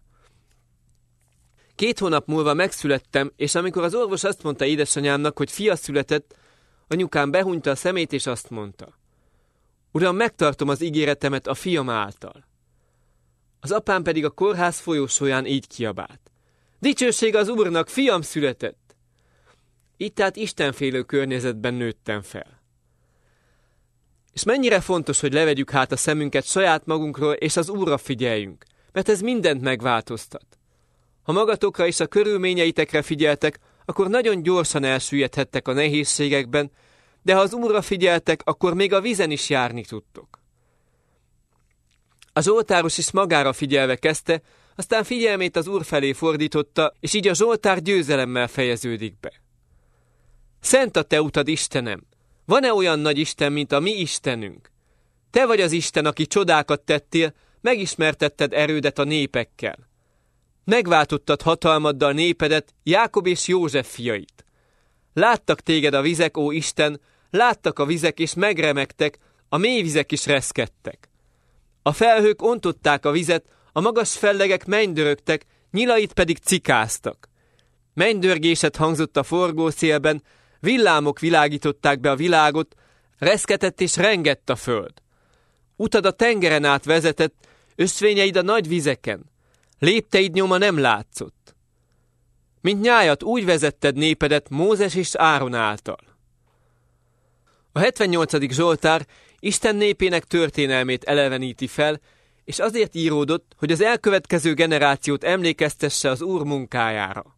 2 hónap múlva megszülettem, és amikor az orvos azt mondta édesanyámnak, hogy fia született, anyukám behunyta a szemét, és azt mondta. Uram, megtartom az ígéretemet a fiam által. Az apám pedig a kórház folyósóján így kiabált. Dicsőség az Úrnak, fiam született! Így tehát istenfélő környezetben nőttem fel. És mennyire fontos, hogy levegyük hát a szemünket saját magunkról, és az Úrra figyeljünk, mert ez mindent megváltoztat. Ha magatokra és a körülményeitekre figyeltek, akkor nagyon gyorsan elsüllyedhettek a nehézségekben, de ha az Úrra figyeltek, akkor még a vízen is járni tudtok. A zsoltáros is magára figyelve kezdte, aztán figyelmét az Úr felé fordította, és így a zsoltár győzelemmel fejeződik be. Szent a te utad, Istenem! Van-e olyan nagy Isten, mint a mi Istenünk? Te vagy az Isten, aki csodákat tettél, megismertetted erődet a népekkel. Megváltottad hatalmaddal népedet, Jákob és József fiait. Láttak téged a vizek, ó Isten, láttak a vizek és megremegtek, a mély vizek is reszkedtek. A felhők ontották a vizet, a magas fellegek mennydörögtek, nyilait pedig cikáztak. Mennydörgésed hangzott a forgó szélben, Villámok világították be a világot, reszketett és rengett a föld. Utad a tengeren át vezetett, ösvényeid a nagy vizeken. Lépteid nyoma nem látszott. Mint nyájat úgy vezetted népedet Mózes és Áron által. A 78. Zsoltár Isten népének történelmét eleveníti fel, és azért íródott, hogy az elkövetkező generációt emlékeztesse az Úr munkájára.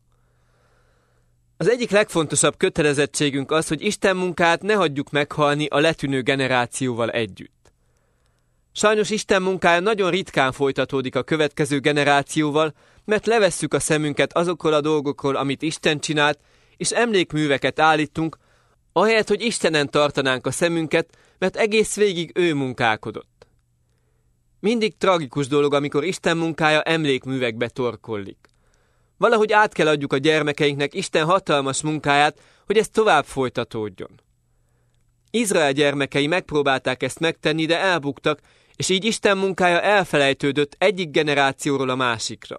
Az egyik legfontosabb kötelezettségünk az, hogy Isten munkát ne hagyjuk meghalni a letűnő generációval együtt. Sajnos Isten munkája nagyon ritkán folytatódik a következő generációval, mert levesszük a szemünket azokról a dolgokról, amit Isten csinált, és emlékműveket állítunk, ahelyett, hogy Istenen tartanánk a szemünket, mert egész végig ő munkálkodott. Mindig tragikus dolog, amikor Isten munkája emlékművekbe torkollik. Valahogy át kell adjuk a gyermekeinknek Isten hatalmas munkáját, hogy ez tovább folytatódjon. Izrael gyermekei megpróbálták ezt megtenni, de elbuktak, és így Isten munkája elfelejtődött egyik generációról a másikra.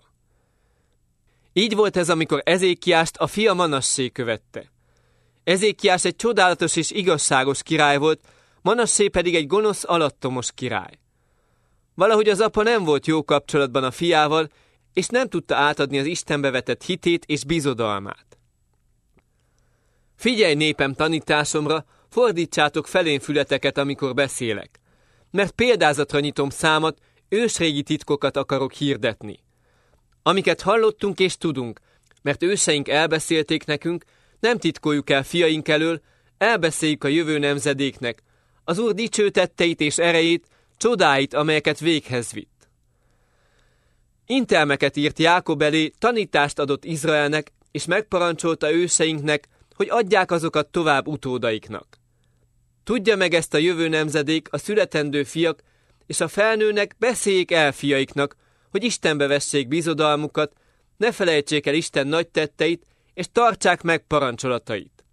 Így volt ez, amikor Ezékiást a fia Manassé követte. Ezékiás egy csodálatos és igazságos király volt, Manassé pedig egy gonosz, alattomos király. Valahogy az apa nem volt jó kapcsolatban a fiával, és nem tudta átadni az Istenbe vetett hitét és bizodalmát. Figyelj, népem, tanításomra, fordítsátok felén fületeket, amikor beszélek, mert példázatra nyitom számat, ősrégi titkokat akarok hirdetni. Amiket hallottunk és tudunk, mert őseink elbeszélték nekünk, nem titkoljuk el fiaink elől, elbeszéljük a jövő nemzedéknek, az Úr dicső tetteit és erejét, csodáit, amelyeket véghez vitt. Intelmeket írt Jákob elé, tanítást adott Izraelnek, és megparancsolta őseinknek, hogy adják azokat tovább utódaiknak. Tudja meg ezt a jövő nemzedék, a születendő fiak, és a felnőnek beszéljék el fiaiknak, hogy Istenbe vessék bizodalmukat, ne felejtsék el Isten nagy tetteit, és tartsák meg parancsolatait.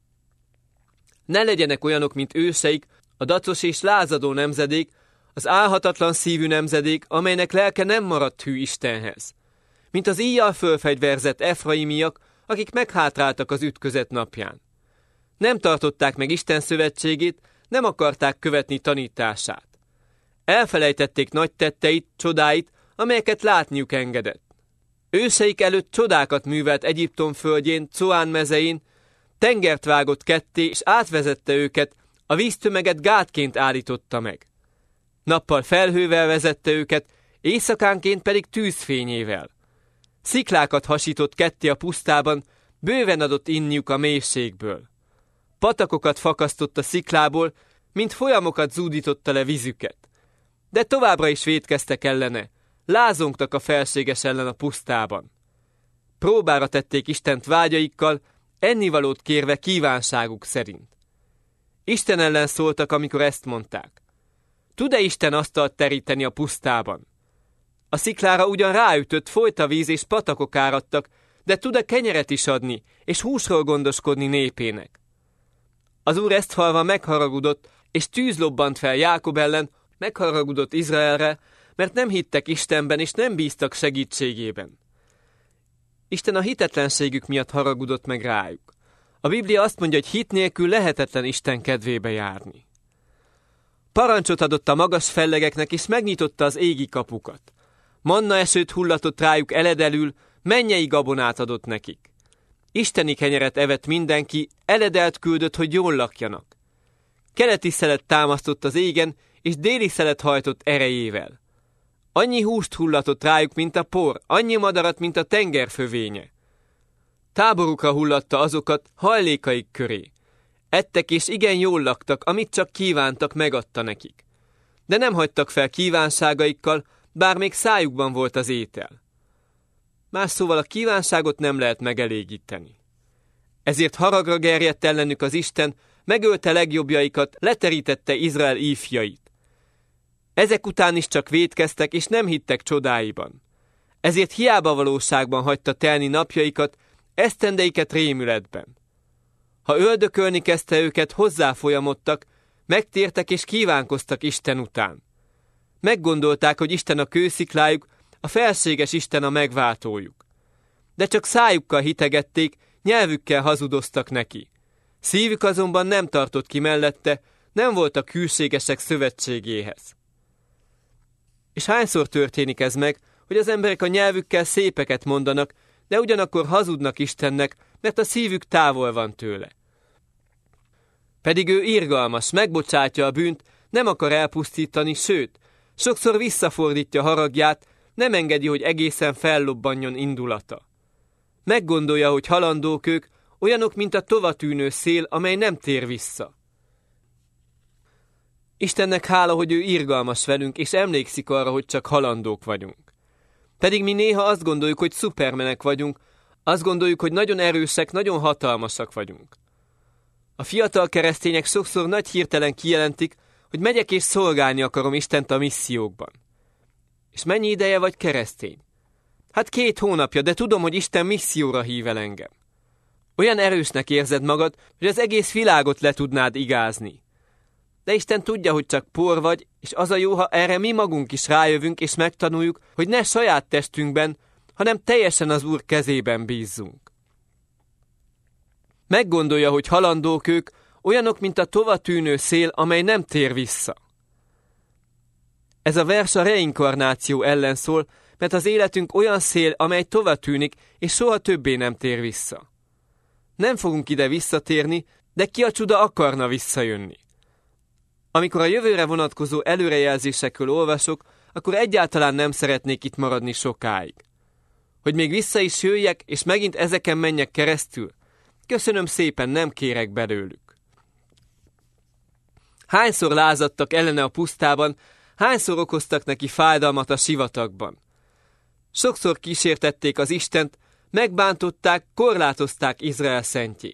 Ne legyenek olyanok, mint őseik, a dacos és lázadó nemzedék, az álhatatlan szívű nemzedék, amelynek lelke nem maradt hű Istenhez. Mint az íjjal fölfegyverzett efraimiak, akik meghátráltak az ütközet napján. Nem tartották meg Isten szövetségét, nem akarták követni tanítását. Elfelejtették nagy tetteit, csodáit, amelyeket látniuk engedett. Őseik előtt csodákat művelt Egyiptom földjén, Coán mezein, tengert vágott ketté, és átvezette őket, a víztömeget gátként állította meg. Nappal felhővel vezette őket, éjszakánként pedig tűzfényével. Sziklákat hasított ketté a pusztában, bőven adott inniuk a mélységből. Patakokat fakasztott a sziklából, mint folyamokat zúdította le vízüket. De továbbra is vétkeztek ellene, lázongtak a felséges ellen a pusztában. Próbára tették Istent vágyaikkal, ennivalót kérve kívánságuk szerint. Isten ellen szóltak, amikor ezt mondták. Tud-e Isten asztalt teríteni a pusztában? A sziklára ugyan ráütött, folyt a víz és patakok áradtak, de tud-e kenyeret is adni, és húsról gondoskodni népének? Az Úr ezt hallva megharagudott, és tűz lobbant fel Jákob ellen, megharagudott Izraelre, mert nem hittek Istenben, és nem bíztak segítségében. Isten a hitetlenségük miatt haragudott meg rájuk. A Biblia azt mondja, hogy hit nélkül lehetetlen Isten kedvébe járni. Parancsot adott a magas fellegeknek, és megnyitotta az égi kapukat. Manna esőt hullatott rájuk eledelül, mennyei gabonát adott nekik. Isteni kenyeret evett mindenki, eledelt küldött, hogy jól lakjanak. Keleti szelet támasztott az égen, és déli szelet hajtott erejével. Annyi húst hullatott rájuk, mint a por, annyi madarat, mint a tenger fövénye. Táborukra hullatta azokat hajlékaik köré. Ettek és igen jól laktak, amit csak kívántak, megadta nekik. De nem hagytak fel kívánságaikkal, bár még szájukban volt az étel. Más szóval a kívánságot nem lehet megelégíteni. Ezért haragra gerjedt ellenük az Isten, megölte legjobbjaikat, leterítette Izrael ífjait. Ezek után is csak vétkeztek, és nem hittek csodáiban. Ezért hiába valóságban hagyta telni napjaikat, esztendeiket rémületben. Ha öldökölni kezdte őket, hozzáfolyamodtak, megtértek és kívánkoztak Isten után. Meggondolták, hogy Isten a kősziklájuk, a felséges Isten a megváltójuk. De csak szájukkal hitegették, nyelvükkel hazudoztak neki. Szívük azonban nem tartott ki mellette, nem voltak hűségesek szövetségéhez. És hányszor történik ez meg, hogy az emberek a nyelvükkel szépeket mondanak, de ugyanakkor hazudnak Istennek, mert a szívük távol van tőle. Pedig ő irgalmas, megbocsátja a bűnt, nem akar elpusztítani, sőt, sokszor visszafordítja haragját, nem engedi, hogy egészen fellobbanjon indulata. Meggondolja, hogy halandók ők, olyanok, mint a tovatűnő szél, amely nem tér vissza. Istennek hála, hogy ő irgalmas velünk, és emlékszik arra, hogy csak halandók vagyunk. Pedig mi néha azt gondoljuk, hogy szupermenek vagyunk, azt gondoljuk, hogy nagyon erősek, nagyon hatalmasak vagyunk. A fiatal keresztények sokszor nagy hirtelen kijelentik, hogy megyek és szolgálni akarom Istent a missziókban. És mennyi ideje vagy keresztény? Hát 2 hónapja, de tudom, hogy Isten misszióra hív el engem. Olyan erősnek érzed magad, hogy az egész világot le tudnád igázni. De Isten tudja, hogy csak por vagy, és az a jó, ha erre mi magunk is rájövünk, és megtanuljuk, hogy ne saját testünkben, hanem teljesen az Úr kezében bízzunk. Meggondolja, hogy halandók ők, olyanok, mint a tovatűnő szél, amely nem tér vissza. Ez a vers a reinkarnáció ellen szól, mert az életünk olyan szél, amely tovatűnik, és soha többé nem tér vissza. Nem fogunk ide visszatérni, de ki a csuda akarna visszajönni? Amikor a jövőre vonatkozó előrejelzésekről olvasok, akkor egyáltalán nem szeretnék itt maradni sokáig. Hogy még vissza is jöjjek, és megint ezeken menjek keresztül? Köszönöm szépen, nem kérek belőlük. Hányszor lázadtak ellene a pusztában, hányszor okoztak neki fájdalmat a sivatagban? Sokszor kísértették az Istent, megbántották, korlátozták Izrael szentjét.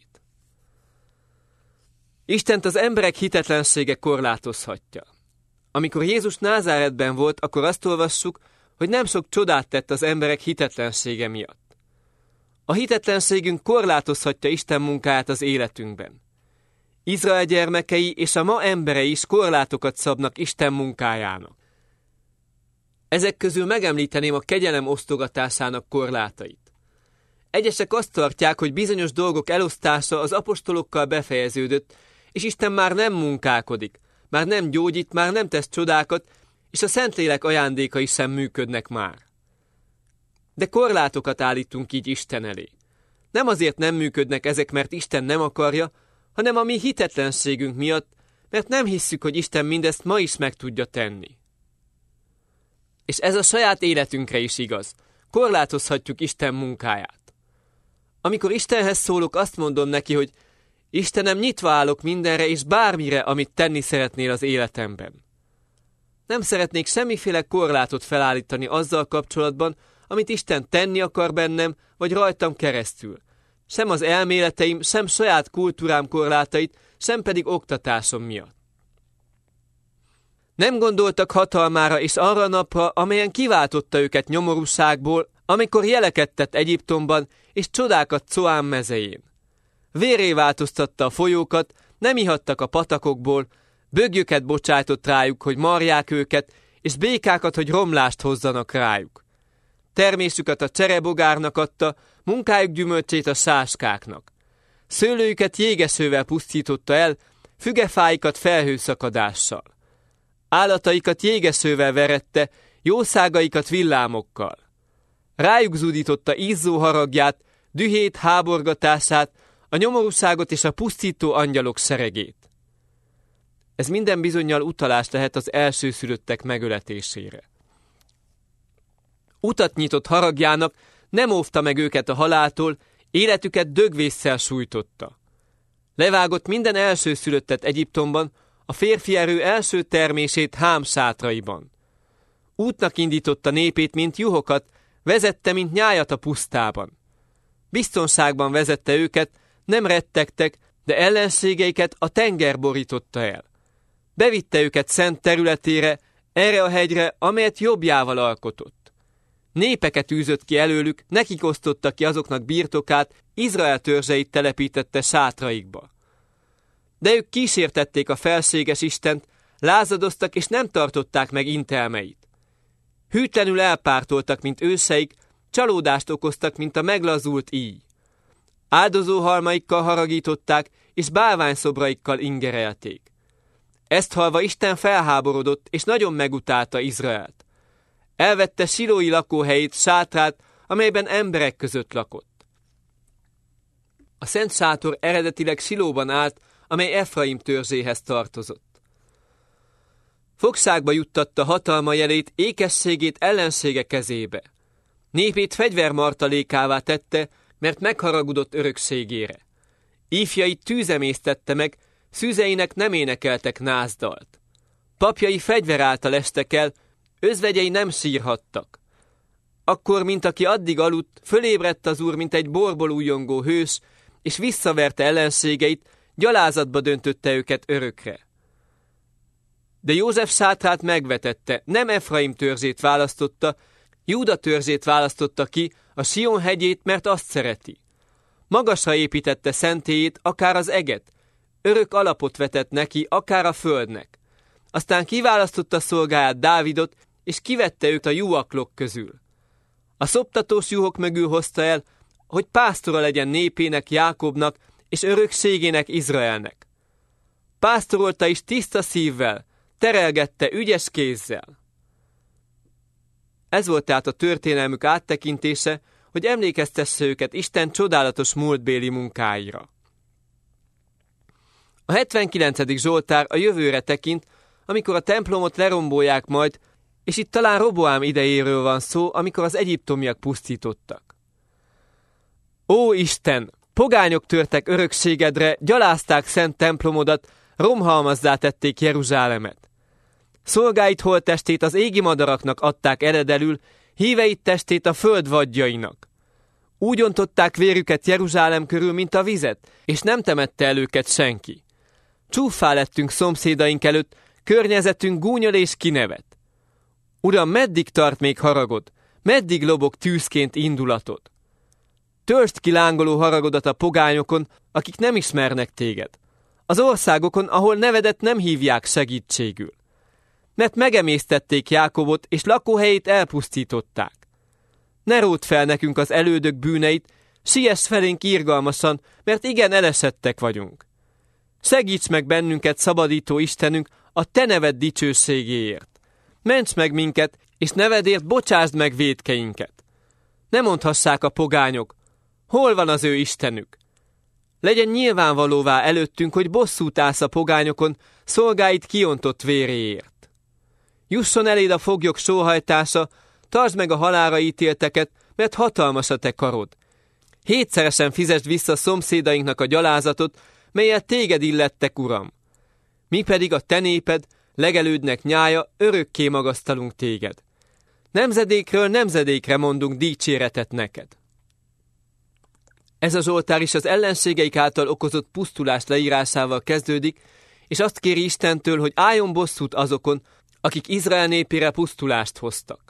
Istent az emberek hitetlensége korlátozhatja. Amikor Jézus Názáretben volt, akkor azt olvassuk, hogy nem sok csodát tett az emberek hitetlensége miatt. A hitetlenségünk korlátozhatja Isten munkáját az életünkben. Izrael gyermekei és a ma emberei is korlátokat szabnak Isten munkájának. Ezek közül megemlíteném a kegyelem osztogatásának korlátait. Egyesek azt tartják, hogy bizonyos dolgok elosztása az apostolokkal befejeződött, és Isten már nem munkálkodik, már nem gyógyít, már nem tesz csodákat, és a Szentlélek ajándékai sem működnek már. De korlátokat állítunk így Isten elé. Nem azért nem működnek ezek, mert Isten nem akarja, hanem a mi hitetlenségünk miatt, mert nem hisszük, hogy Isten mindezt ma is meg tudja tenni. És ez a saját életünkre is igaz. Korlátozhatjuk Isten munkáját. Amikor Istenhez szólok, azt mondom neki, hogy Istenem, nyitva állok mindenre és bármire, amit tenni szeretnél az életemben. Nem szeretnék semmiféle korlátot felállítani azzal kapcsolatban, amit Isten tenni akar bennem, vagy rajtam keresztül. Sem az elméleteim, sem saját kultúrám korlátait, sem pedig oktatásom miatt. Nem gondoltak hatalmára és arra a napra, amelyen kiváltotta őket nyomorúságból, amikor jeleket tett Egyiptomban, és csodákat Coán mezején. Vérré változtatta a folyókat, nem ihattak a patakokból, bögyöket bocsájtott rájuk, hogy marják őket, és békákat, hogy romlást hozzanak rájuk. Termésüket a cserebogárnak adta, munkájuk gyümölcsét a sáskáknak. Szőlőjüket jégesővel pusztította el, fügefáikat felhőszakadással. Állataikat jégesővel verette, jószágaikat villámokkal. Rájuk zúdította izzó haragját, dühét, háborgatását, a nyomorúságot és a pusztító angyalok seregét. Ez minden bizonnyal utalás lehet az elsőszülöttek megöletésére. Utat nyitott haragjának, nem óvta meg őket a haláltól, életüket dögvésszel sújtotta. Levágott minden elsőszülöttet Egyiptomban, a férfi erő első termését Hám sátraiban. Útnak indította népét, mint juhokat, vezette, mint nyájat a pusztában. Biztonságban vezette őket, nem rettegtek, de ellenségeiket a tenger borította el. Bevitte őket szent területére, erre a hegyre, amelyet jobbjával alkotott. Népeket űzött ki előlük, nekik osztotta ki azoknak birtokát, Izrael törzseit telepítette sátraikba. De ők kísértették a felséges Istent, lázadoztak és nem tartották meg intelmeit. Hűtlenül elpártoltak, mint őseik, csalódást okoztak, mint a meglazult íj. Áldozóhalmaikkal haragították, és bálványszobraikkal ingerelték. Ezt hallva Isten felháborodott, és nagyon megutálta Izraelt. Elvette Silói lakóhelyét, sátrát, amelyben emberek között lakott. A Szent Sátor eredetileg Silóban állt, amely Efraim törzséhez tartozott. Fogságba juttatta hatalma jelét, ékességét ellensége kezébe. Népét fegyvermartalékává tette, mert megharagudott örökségére. Ifjait tűzemésztette meg, szűzeinek nem énekeltek nászdalt. Papjai fegyver által estek el, özvegyei nem sírhattak. Akkor, mint aki addig aludt, fölébredt az Úr, mint egy borból újongó hős, és visszaverte ellenségeit, gyalázatba döntötte őket örökre. De József sátrát megvetette, nem Efraim törzsét választotta, Júda törzsét választotta ki, a Sion hegyét, mert azt szereti. Magasra építette szentélyét, akár az eget, örök alapot vetett neki, akár a földnek. Aztán kiválasztotta szolgáját Dávidot, és kivette őt a juhaklok közül. A szoptatós juhok mögül hozta el, hogy pásztora legyen népének, Jákobnak, és örökségének, Izraelnek. Pásztorolta is tiszta szívvel, terelgette ügyes kézzel. Ez volt tehát a történelmük áttekintése, hogy emlékeztesse őket Isten csodálatos múltbéli munkáira. A 79. Zsoltár a jövőre tekint, amikor a templomot lerombolják majd, és itt talán Roboám idejéről van szó, amikor az egyiptomiak pusztítottak. Ó Isten, pogányok törtek örökségedre, gyalázták szent templomodat, romhalmazzá tették Jeruzsálemet. Szolgáid holttestét az égi madaraknak adták eredelül, híveid testét a föld vadjainak. Úgy ontották vérüket Jeruzsálem körül, mint a vizet, és nem temette el őket senki. Csúffá lettünk szomszédaink előtt, környezetünk gúnyol és kinevet. Uram, meddig tart még haragod? Meddig lobog tűzként indulatod? Törtsd ki lángoló haragodat a pogányokon, akik nem ismernek téged. Az országokon, ahol nevedet nem hívják segítségül. Mert megemésztették Jákobot, és lakóhelyét elpusztították. Ne ródd fel nekünk az elődök bűneit, siess felénk irgalmasan, mert igen elesettek vagyunk. Segíts meg bennünket, szabadító Istenünk, a te neved dicsőségéért. Ments meg minket, és nevedért bocsásd meg vétkeinket. Ne mondhassák a pogányok, hol van az ő Istenük? Legyen nyilvánvalóvá előttünk, hogy bosszút állsz a pogányokon, szolgáid kiontott véréért. Jusson eléd a foglyok sóhajtása, tartsd meg a halálra ítélteket, mert hatalmas a te karod. 7-szeresen fizesd vissza szomszédainknak a gyalázatot, melyet téged illettek, Uram. Mi pedig a te néped, legelődnek nyája, örökké magasztalunk téged. Nemzedékről nemzedékre mondunk dicséretet neked. Ez a zsoltár is az ellenségeik által okozott pusztulás leírásával kezdődik, és azt kéri Istentől, hogy álljon bosszút azokon, akik Izrael népére pusztulást hoztak.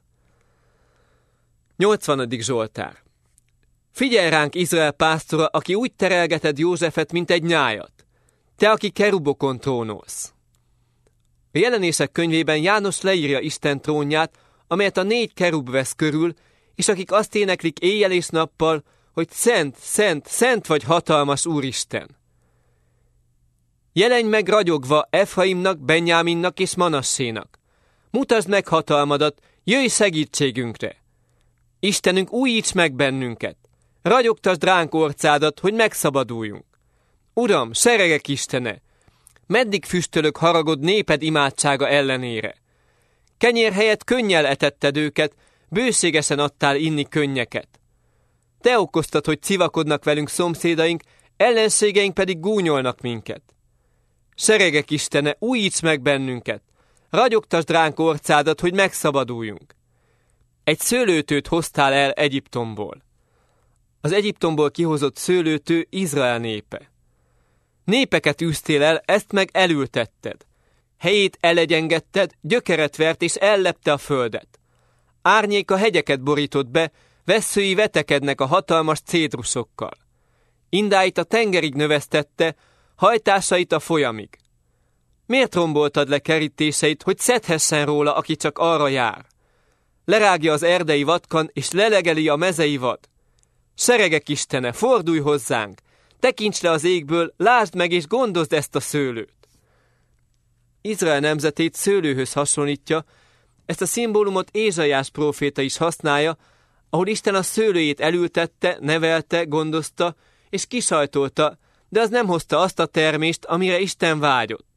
80. Zsoltár. Figyelj ránk, Izrael pásztora, aki úgy terelgeted Józsefet, mint egy nyájat. Te, aki kerubokon trónolsz. A Jelenések könyvében János leírja Isten trónját, amelyet a 4 kerub vesz körül, és akik azt éneklik éjjel és nappal, hogy szent, szent, szent vagy hatalmas Úristen. Jelenj meg ragyogva Efraimnak, Benjáminnak és Manassénak. Mutasd meg hatalmadat, jöjj segítségünkre. Istenünk, újíts meg bennünket. Ragyogtasd ránk orcádat, hogy megszabaduljunk. Uram, seregek Istene, meddig füstölök haragod néped imádsága ellenére? Kenyér helyett könnyel etetted őket, bőségesen adtál inni könnyeket. Te okoztad, hogy civakodnak velünk szomszédaink, ellenségeink pedig gúnyolnak minket. Seregek Istene, újíts meg bennünket, ragyogtasd ránk orcádat, hogy megszabaduljunk. Egy szőlőtőt hoztál el Egyiptomból. Az Egyiptomból kihozott szőlőtő Izrael népe. Népeket űztél el, ezt meg elültetted. Helyét elegyengedted, gyökeret vert és ellepte a földet. Árnyék a hegyeket borított be, vesszői vetekednek a hatalmas cédrusokkal. Indáit a tengerig növesztette, hajtásait a folyamig. Miért romboltad le kerítéseit, hogy szedhessen róla, aki csak arra jár? Lerágja az erdei vadkan, és lelegeli a mezei vad. Seregek Istene, fordulj hozzánk! Tekints le az égből, lásd meg és gondozd ezt a szőlőt. Izrael nemzetét szőlőhöz hasonlítja, ezt a szimbólumot Ézsaiás próféta is használja, ahol Isten a szőlőjét elültette, nevelte, gondozta és kisajtolta, de az nem hozta azt a termést, amire Isten vágyott.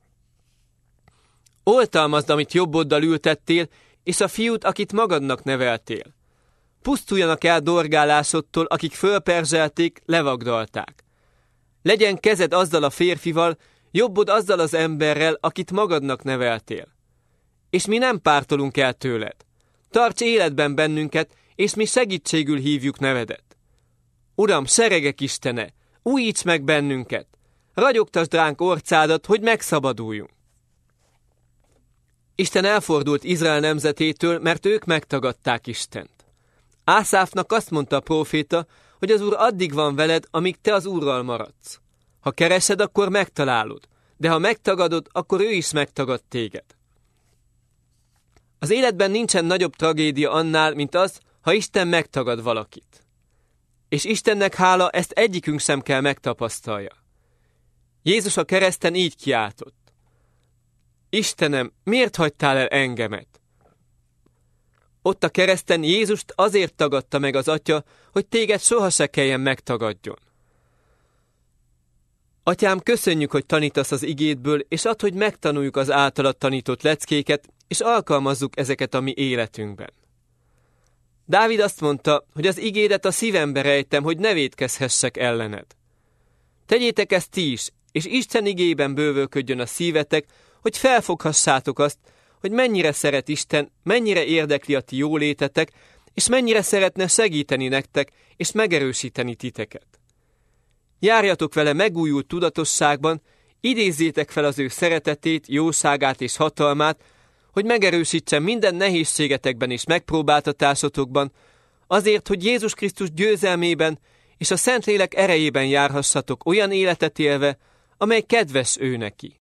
Oltalmazd, amit jobboddal ültettél, és a fiút, akit magadnak neveltél. Pusztuljanak el dorgálásodtól, akik fölperzselték, levagdalták. Legyen kezed azzal a férfival, jobbod azzal az emberrel, akit magadnak neveltél. És mi nem pártolunk el tőled. Tarts életben bennünket, és mi segítségül hívjuk nevedet. Uram, seregek Istene, újíts meg bennünket! Ragyogtasd ránk orcádat, hogy megszabaduljunk! Isten elfordult Izrael nemzetétől, mert ők megtagadták Istent. Ászáfnak azt mondta a próféta, hogy az Úr addig van veled, amíg te az Úrral maradsz. Ha keresed, akkor megtalálod, de ha megtagadod, akkor ő is megtagad téged. Az életben nincsen nagyobb tragédia annál, mint az, ha Isten megtagad valakit. És Istennek hála, ezt egyikünk sem kell megtapasztalja. Jézus a kereszten így kiáltott. Istenem, miért hagytál el engemet? Ott a kereszten Jézust azért tagadta meg az Atya, hogy téged soha se kelljen megtagadjon. Atyám, köszönjük, hogy tanítasz az igédből, és add, hogy megtanuljuk az általad tanított leckéket, és alkalmazzuk ezeket a mi életünkben. Dávid azt mondta, hogy az igédet a szívembe rejtem, hogy ne vétkezhessek ellened. Tegyétek ezt ti is, és Isten igében bővölködjön a szívetek, hogy felfoghassátok azt, hogy mennyire szeret Isten, mennyire érdekli a ti jólétetek, és mennyire szeretne segíteni nektek, és megerősíteni titeket. Járjatok vele megújult tudatosságban, idézzétek fel az ő szeretetét, jóságát és hatalmát, hogy megerősítsen minden nehézségetekben és megpróbáltatásotokban, azért, hogy Jézus Krisztus győzelmében és a Szentlélek erejében járhassatok olyan életet élve, amely kedves ő neki.